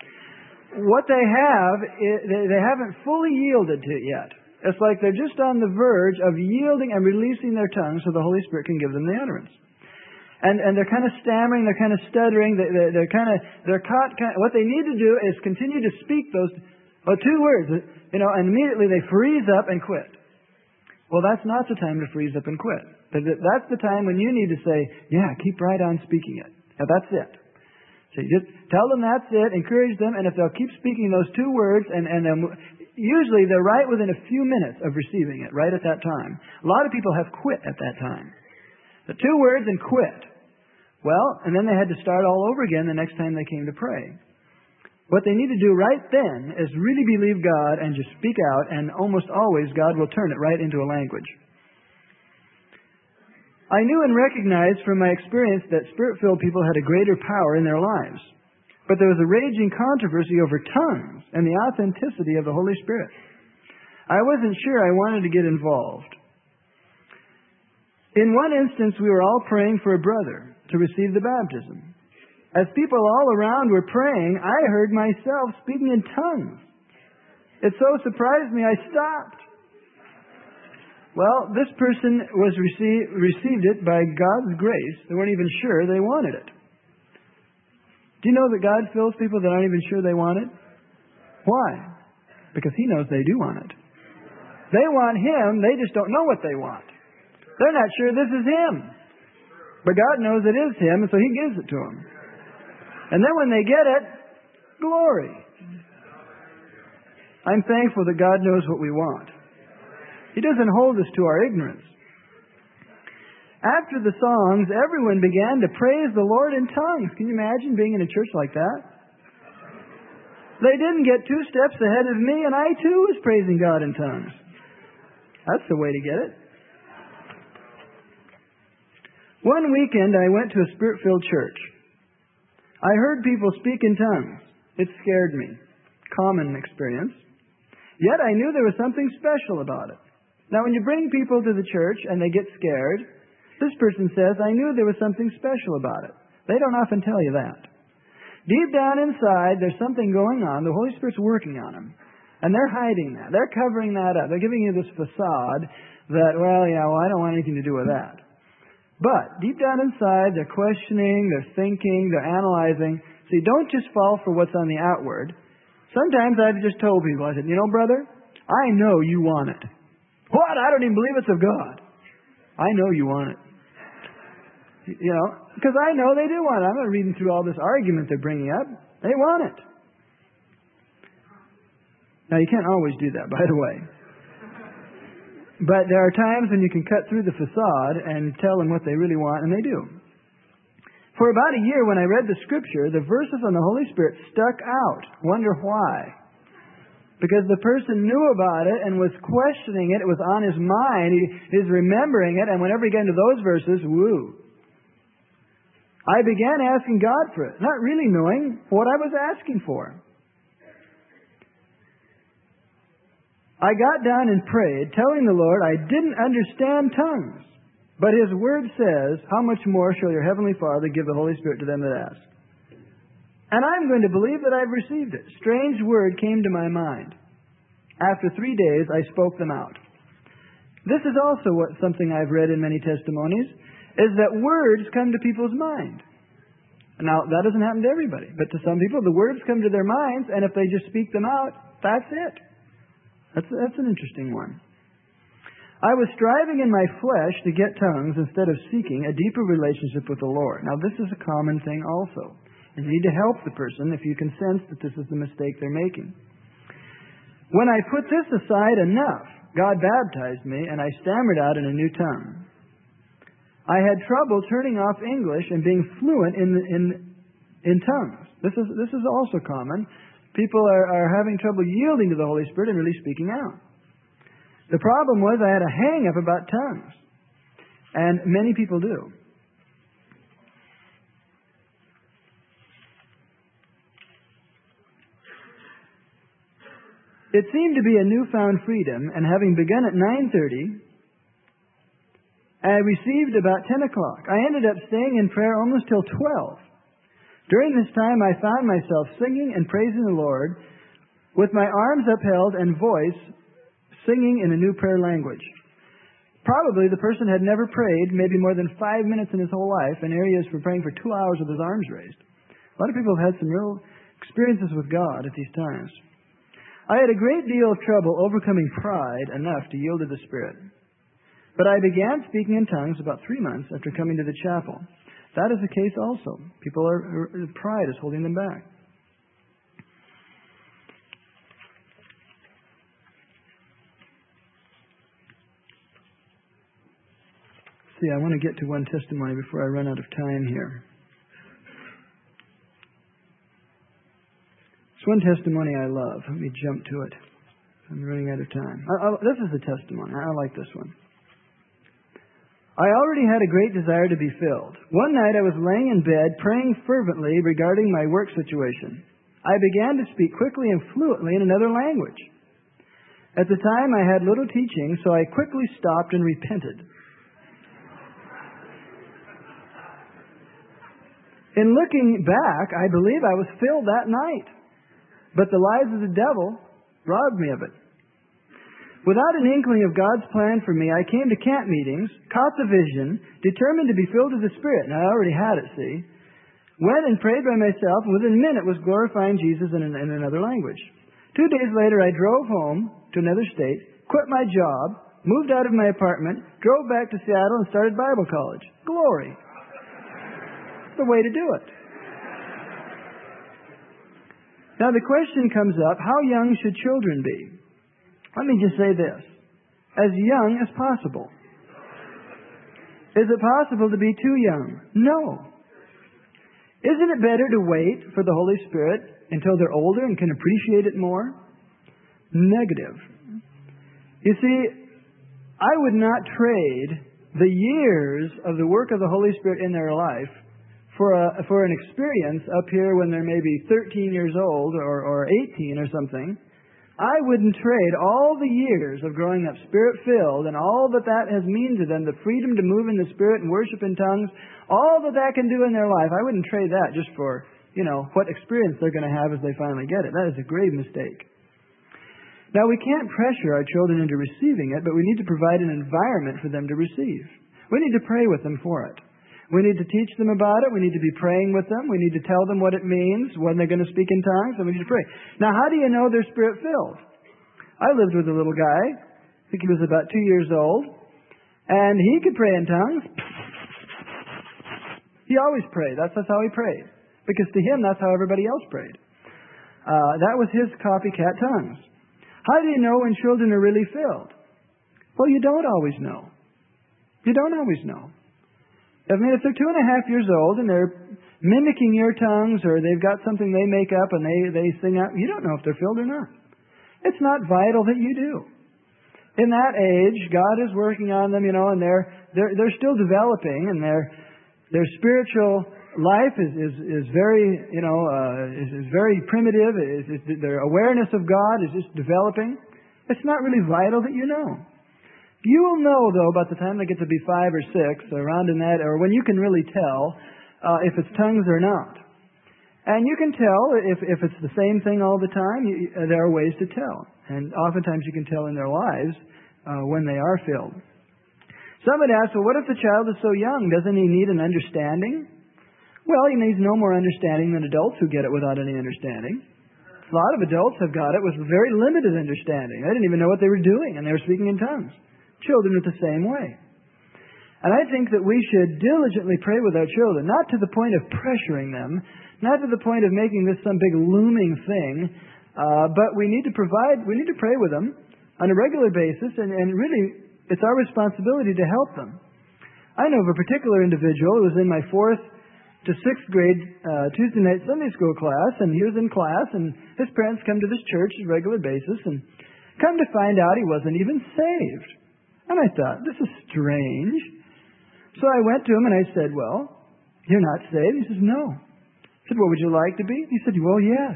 What they have, they haven't fully yielded to it yet. It's like they're just on the verge of yielding and releasing their tongues so the Holy Spirit can give them the utterance. And they're kind of stammering, they're kind of stuttering, they're caught. What they need to do is continue to speak those 2 words, and immediately they freeze up and quit. Well, that's not the time to freeze up and quit. That's the time when you need to say, yeah, keep right on speaking it. Now, that's it. So you just tell them that's it, encourage them, and if they'll keep speaking those 2 words, and usually they're right within a few minutes of receiving it, right at that time. A lot of people have quit at that time. The 2 words and quit. Well, and then they had to start all over again the next time they came to pray. What they need to do right then is really believe God and just speak out, and almost always God will turn it right into a language. I knew and recognized from my experience that Spirit-filled people had a greater power in their lives. But there was a raging controversy over tongues and the authenticity of the Holy Spirit. I wasn't sure I wanted to get involved. In one instance, we were all praying for a brother to receive the baptism. As people all around were praying, I heard myself speaking in tongues. It so surprised me, I stopped. Well, this person received it by God's grace. They weren't even sure they wanted it. Do you know that God fills people that aren't even sure they want it? Why? Because He knows they do want it. They want Him, they just don't know what they want. They're not sure this is Him. But God knows it is Him, and so He gives it to them. And then when they get it, glory. I'm thankful that God knows what we want. He doesn't hold us to our ignorance. After the songs, everyone began to praise the Lord in tongues. Can you imagine being in a church like that? They didn't get 2 steps ahead of me, and I too was praising God in tongues. That's the way to get it. One weekend, I went to a Spirit-filled church. I heard people speak in tongues. It scared me. Common experience. Yet I knew there was something special about it. Now, when you bring people to the church and they get scared, this person says, I knew there was something special about it. They don't often tell you that. Deep down inside, there's something going on. The Holy Spirit's working on them. And they're hiding that. They're covering that up. They're giving you this facade that, I don't want anything to do with that. But deep down inside, they're questioning, they're thinking, they're analyzing. See, don't just fall for what's on the outward. Sometimes I've just told people, I said, brother, I know you want it. What? I don't even believe it's of God. I know you want it. Because I know they do want it. I'm not reading through all this argument they're bringing up. They want it. Now, you can't always do that, by the way. But there are times when you can cut through the facade and tell them what they really want, and they do. For about a year, when I read the Scripture, the verses on the Holy Spirit stuck out. Wonder why? Because the person knew about it and was questioning it. It was on his mind. He was remembering it, and whenever he got into those verses, woo. I began asking God for it, not really knowing what I was asking for. I got down and prayed, telling the Lord I didn't understand tongues. But His Word says, how much more shall your Heavenly Father give the Holy Spirit to them that ask? And I'm going to believe that I've received it. Strange word came to my mind. After 3 days, I spoke them out. This is also something I've read in many testimonies, is that words come to people's mind. Now, that doesn't happen to everybody, but to some people, the words come to their minds, and if they just speak them out, that's it. That's an interesting one. I was striving in my flesh to get tongues instead of seeking a deeper relationship with the Lord. Now, this is a common thing also. And you need to help the person if you can sense that this is the mistake they're making. When I put this aside enough, God baptized me, and I stammered out in a new tongue. I had trouble turning off English and being fluent in tongues. This is also common. People are having trouble yielding to the Holy Spirit and really speaking out. The problem was I had a hang-up about tongues. And many people do. It seemed to be a newfound freedom, and having begun at 9:30, I received about 10 o'clock. I ended up staying in prayer almost till 12. During this time, I found myself singing and praising the Lord with my arms upheld and voice singing in a new prayer language. Probably the person had never prayed maybe more than 5 minutes in his whole life, and here he is for praying for 2 hours with his arms raised. A lot of people have had some real experiences with God at these times. I had a great deal of trouble overcoming pride enough to yield to the Spirit. But I began speaking in tongues about 3 months after coming to the chapel. That is the case also. Pride is holding them back. See, I want to get to one testimony before I run out of time here. It's one testimony I love. Let me jump to it. I'm running out of time. This is the testimony. I like this one. I already had a great desire to be filled. One night I was laying in bed praying fervently regarding my work situation. I began to speak quickly and fluently in another language. At the time I had little teaching, so I quickly stopped and repented. In looking back, I believe I was filled that night. But the lies of the devil robbed me of it. Without an inkling of God's plan for me, I came to camp meetings, caught the vision, determined to be filled with the Spirit. And I already had it, see. Went and prayed by myself, and within a minute was glorifying Jesus in another language. 2 days later, I drove home to another state, quit my job, moved out of my apartment, drove back to Seattle, and started Bible college. Glory. It's the way to do it. Now the question comes up, how young should children be? Let me just say this. As young as possible. Is it possible to be too young? No. Isn't it better to wait for the Holy Spirit until they're older and can appreciate it more? Negative. You see, I would not trade the years of the work of the Holy Spirit in their life for an experience up here when they're maybe 13 years old or 18 or something. I wouldn't trade all the years of growing up Spirit-filled and all that has mean to them, the freedom to move in the Spirit and worship in tongues, all that can do in their life. I wouldn't trade that just for, what experience they're going to have as they finally get it. That is a grave mistake. Now, we can't pressure our children into receiving it, but we need to provide an environment for them to receive. We need to pray with them for it. We need to teach them about it. We need to be praying with them. We need to tell them what it means when they're going to speak in tongues, and we need to pray. Now, how do you know they're Spirit-filled? I lived with a little guy. I think he was about 2 years old, and he could pray in tongues. He always prayed. That's how he prayed. Because to him, that's how everybody else prayed. That was his copycat tongues. How do you know when children are really filled? Well, you don't always know. You don't always know. I mean, if they're 2.5 years old and they're mimicking your tongues or they've got something they make up and they sing out, you don't know if they're filled or not. It's not vital that you do. In that age, God is working on them, and they're still developing, and their spiritual life is very, is very primitive. Their awareness of God is just developing. It's not really vital that you know. You will know, though, about the time they get to be 5 or 6, around in that, or when you can really tell if it's tongues or not. And you can tell if it's the same thing all the time. There are ways to tell. And oftentimes you can tell in their lives when they are filled. Some would ask, well, what if the child is so young? Doesn't he need an understanding? Well, he needs no more understanding than adults who get it without any understanding. A lot of adults have got it with very limited understanding. They didn't even know what they were doing, and they were speaking in tongues. Children are the same way. And I think that we should diligently pray with our children, not to the point of pressuring them, not to the point of making this some big looming thing, but we need to pray with them on a regular basis, and really, it's our responsibility to help them. I know of a particular individual who was in my 4th to 6th grade Tuesday night Sunday school class, and he was in class, and his parents come to this church on a regular basis, and come to find out he wasn't even saved. And I thought, this is strange. So I went to him and I said, well, you're not saved? He says, no. I said, well, would you like to be? He said, well, yes.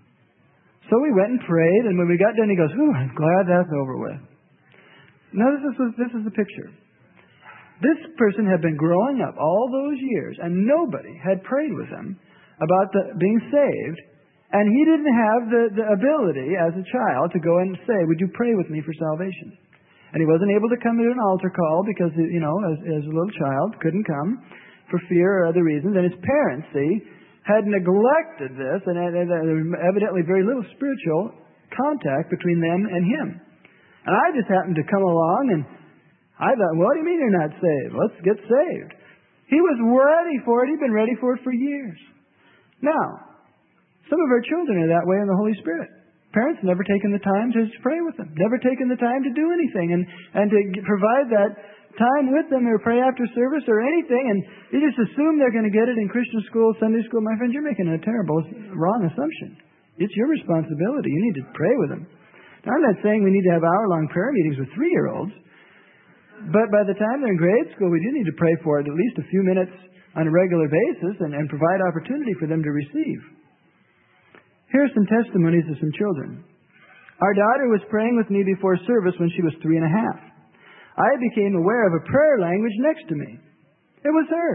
So we went and prayed, and when we got done, he goes, I'm glad that's over with. Now, this is the picture. This person had been growing up all those years, and nobody had prayed with him about being saved, and he didn't have the ability as a child to go and say, would you pray with me for salvation? And he wasn't able to come to an altar call because, as a little child, couldn't come for fear or other reasons. And his parents, had neglected this, and there was evidently very little spiritual contact between them and him. And I just happened to come along, and I thought, what do you mean you're not saved? Let's get saved. He was ready for it. He'd been ready for it for years. Now, some of our children are that way in the Holy Spirit. Parents never taken the time to pray with them, never taken the time to do anything, and to provide that time with them or pray after service or anything, and you just assume they're going to get it in Christian school, Sunday school. My friend, you're making a terrible, wrong assumption. It's your responsibility. You need to pray with them. Now, I'm not saying we need to have hour-long prayer meetings with 3-year-olds, but by the time they're in grade school, we do need to pray for it at least a few minutes on a regular basis and provide opportunity for them to receive. Here are some testimonies of some children. Our daughter was praying with me before service when she was 3.5. I became aware of a prayer language next to me. It was her.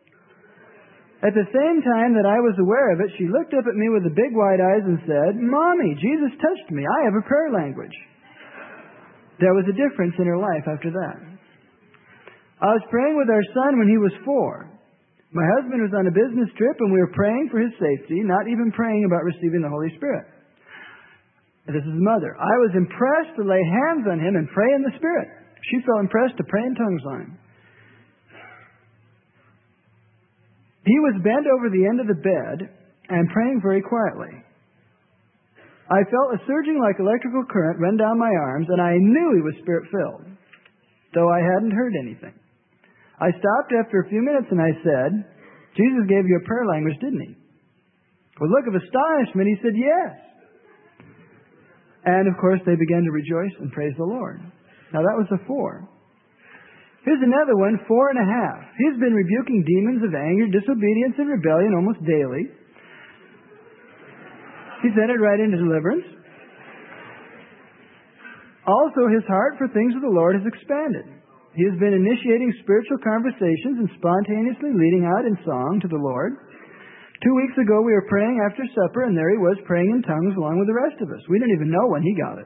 At the same time that I was aware of it, she looked up at me with the big wide eyes and said, Mommy, Jesus touched me. I have a prayer language. There was a difference in her life after that. I was praying with our son when he was 4. My husband was on a business trip, and we were praying for his safety, not even praying about receiving the Holy Spirit. This is his mother. I was impressed to lay hands on him and pray in the Spirit. She felt impressed to pray in tongues on him. He was bent over the end of the bed and praying very quietly. I felt a surging like electrical current run down my arms, and I knew he was Spirit-filled, though I hadn't heard anything. I stopped after a few minutes and I said, Jesus gave you a prayer language, didn't He? With a look of astonishment, He said, yes. And, of course, they began to rejoice and praise the Lord. Now, that was a 4. Here's another one, 4.5. He's been rebuking demons of anger, disobedience, and rebellion almost daily. He's entered right into deliverance. Also, his heart for things of the Lord has expanded. He has been initiating spiritual conversations and spontaneously leading out in song to the Lord. 2 weeks ago, we were praying after supper, and there he was praying in tongues along with the rest of us. We didn't even know when he got it.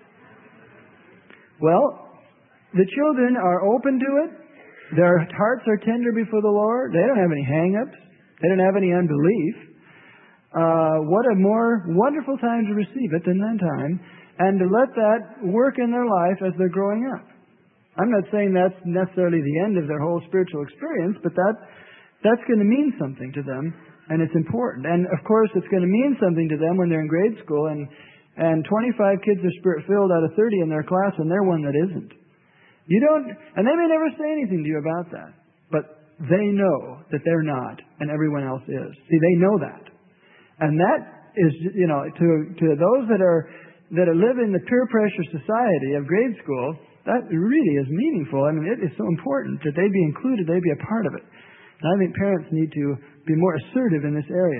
Well, the children are open to it. Their hearts are tender before the Lord. They don't have any hang-ups. They don't have any unbelief. What a more wonderful time to receive it than that time, and to let that work in their life as they're growing up. I'm not saying that's necessarily the end of their whole spiritual experience, but that's going to mean something to them. And it's important. And, of course, it's going to mean something to them when they're in grade school and 25 kids are Spirit-filled out of 30 in their class, and they're one that isn't. And they may never say anything to you about that. But they know that they're not, and everyone else is. See, they know that. And that is, to those that live in the peer pressure society of grade school, that really is meaningful. I mean, it is so important that they be included, they be a part of it. And I think parents need to be more assertive in this area.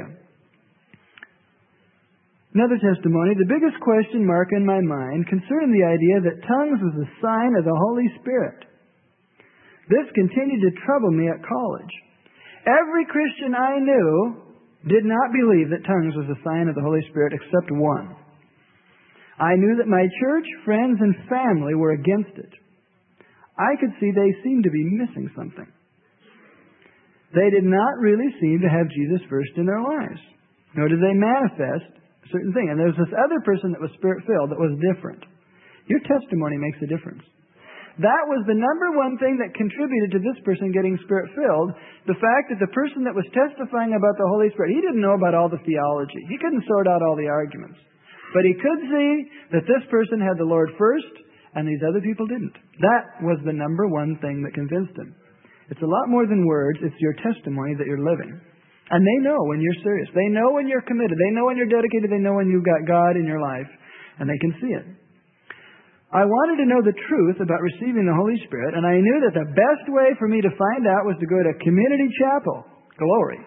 Another testimony, the biggest question mark in my mind concerned the idea that tongues was a sign of the Holy Spirit. This continued to trouble me at college. Every Christian I knew did not believe that tongues was a sign of the Holy Spirit except one. I knew that my church, friends, and family were against it. I could see they seemed to be missing something. They did not really seem to have Jesus first in their lives, nor did they manifest a certain thing. And there was this other person that was Spirit-filled that was different. Your testimony makes a difference. That was the number one thing that contributed to this person getting Spirit-filled, the fact that the person that was testifying about the Holy Spirit, he didn't know about all the theology. He couldn't sort out all the arguments. But he could see that this person had the Lord first, and these other people didn't. That was the number one thing that convinced him. It's a lot more than words. It's your testimony that you're living. And they know when you're serious. They know when you're committed. They know when you're dedicated. They know when you've got God in your life. And they can see it. I wanted to know the truth about receiving the Holy Spirit, and I knew that the best way for me to find out was to go to Community Chapel. Glory.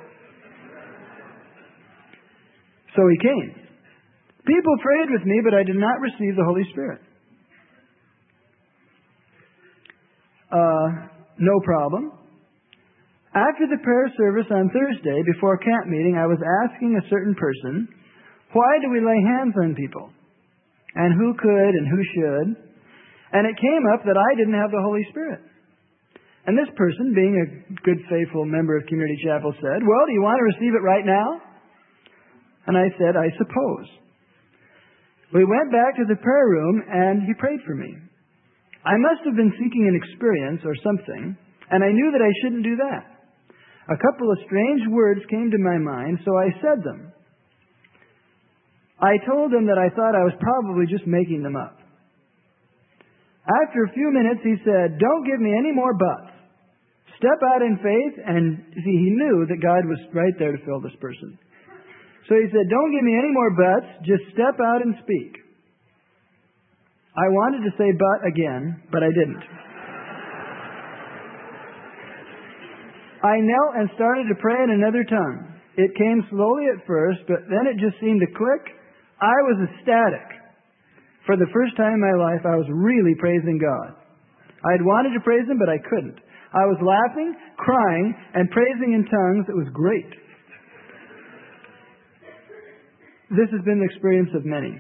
So he came. People prayed with me, but I did not receive the Holy Spirit. No problem. After the prayer service on Thursday, before camp meeting, I was asking a certain person, why do we lay hands on people? And who could and who should? And it came up that I didn't have the Holy Spirit. And this person, being a good, faithful member of Community Chapel, said, well, do you want to receive it right now? And I said, I suppose. We went back to the prayer room, and he prayed for me. I must have been seeking an experience or something, and I knew that I shouldn't do that. A couple of strange words came to my mind, so I said them. I told him that I thought I was probably just making them up. After a few minutes, he said, don't give me any more buts. Step out in faith, and see, he knew that God was right there to fill this person. So he said, don't give me any more buts, just step out and speak. I wanted to say but again, but I didn't. I knelt and started to pray in another tongue. It came slowly at first, but then it just seemed to click. I was ecstatic. For the first time in my life, I was really praising God. I had wanted to praise Him, but I couldn't. I was laughing, crying, and praising in tongues. It was great. This has been the experience of many.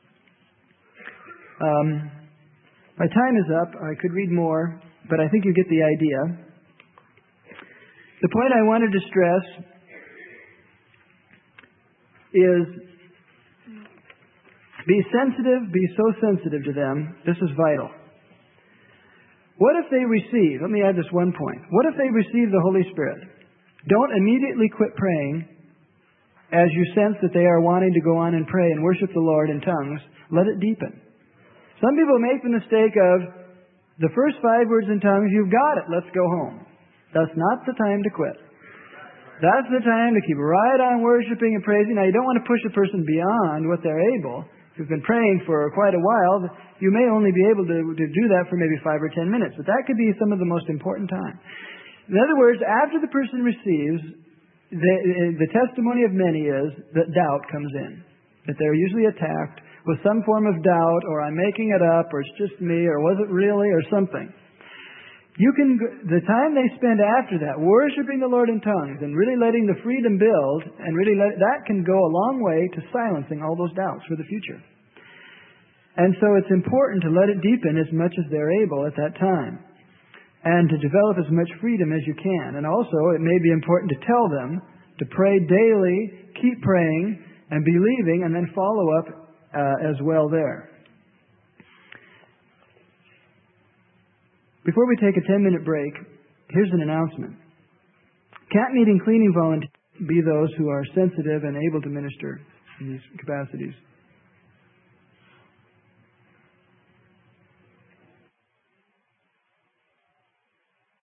My time is up. I could read more, but I think you get the idea. The point I wanted to stress is be sensitive, be so sensitive to them. This is vital. What if they receive, let me add this one point. What if they receive the Holy Spirit? Don't immediately quit praying as you sense that they are wanting to go on and pray and worship the Lord in tongues. Let it deepen. Some people make the mistake of the first 5 words in tongues, you've got it, let's go home. That's not the time to quit. That's the time to keep right on worshiping and praising. Now, you don't want to push a person beyond what they're able. If you've been praying for quite a while, you may only be able to do that for maybe 5 or 10 minutes. But that could be some of the most important time. In other words, after the person receives, the testimony of many is that doubt comes in. That they're usually attacked with some form of doubt, or I'm making it up, or it's just me, or was it really, or something. The time they spend after that, worshiping the Lord in tongues and really letting the freedom build, and that can go a long way to silencing all those doubts for the future. And so it's important to let it deepen as much as they're able at that time, and to develop as much freedom as you can. And also, it may be important to tell them to pray daily, keep praying, and believing, and then follow up as well there. Before we take a 10-minute break, here's an announcement. Camp meeting cleaning volunteers be those who are sensitive and able to minister in these capacities.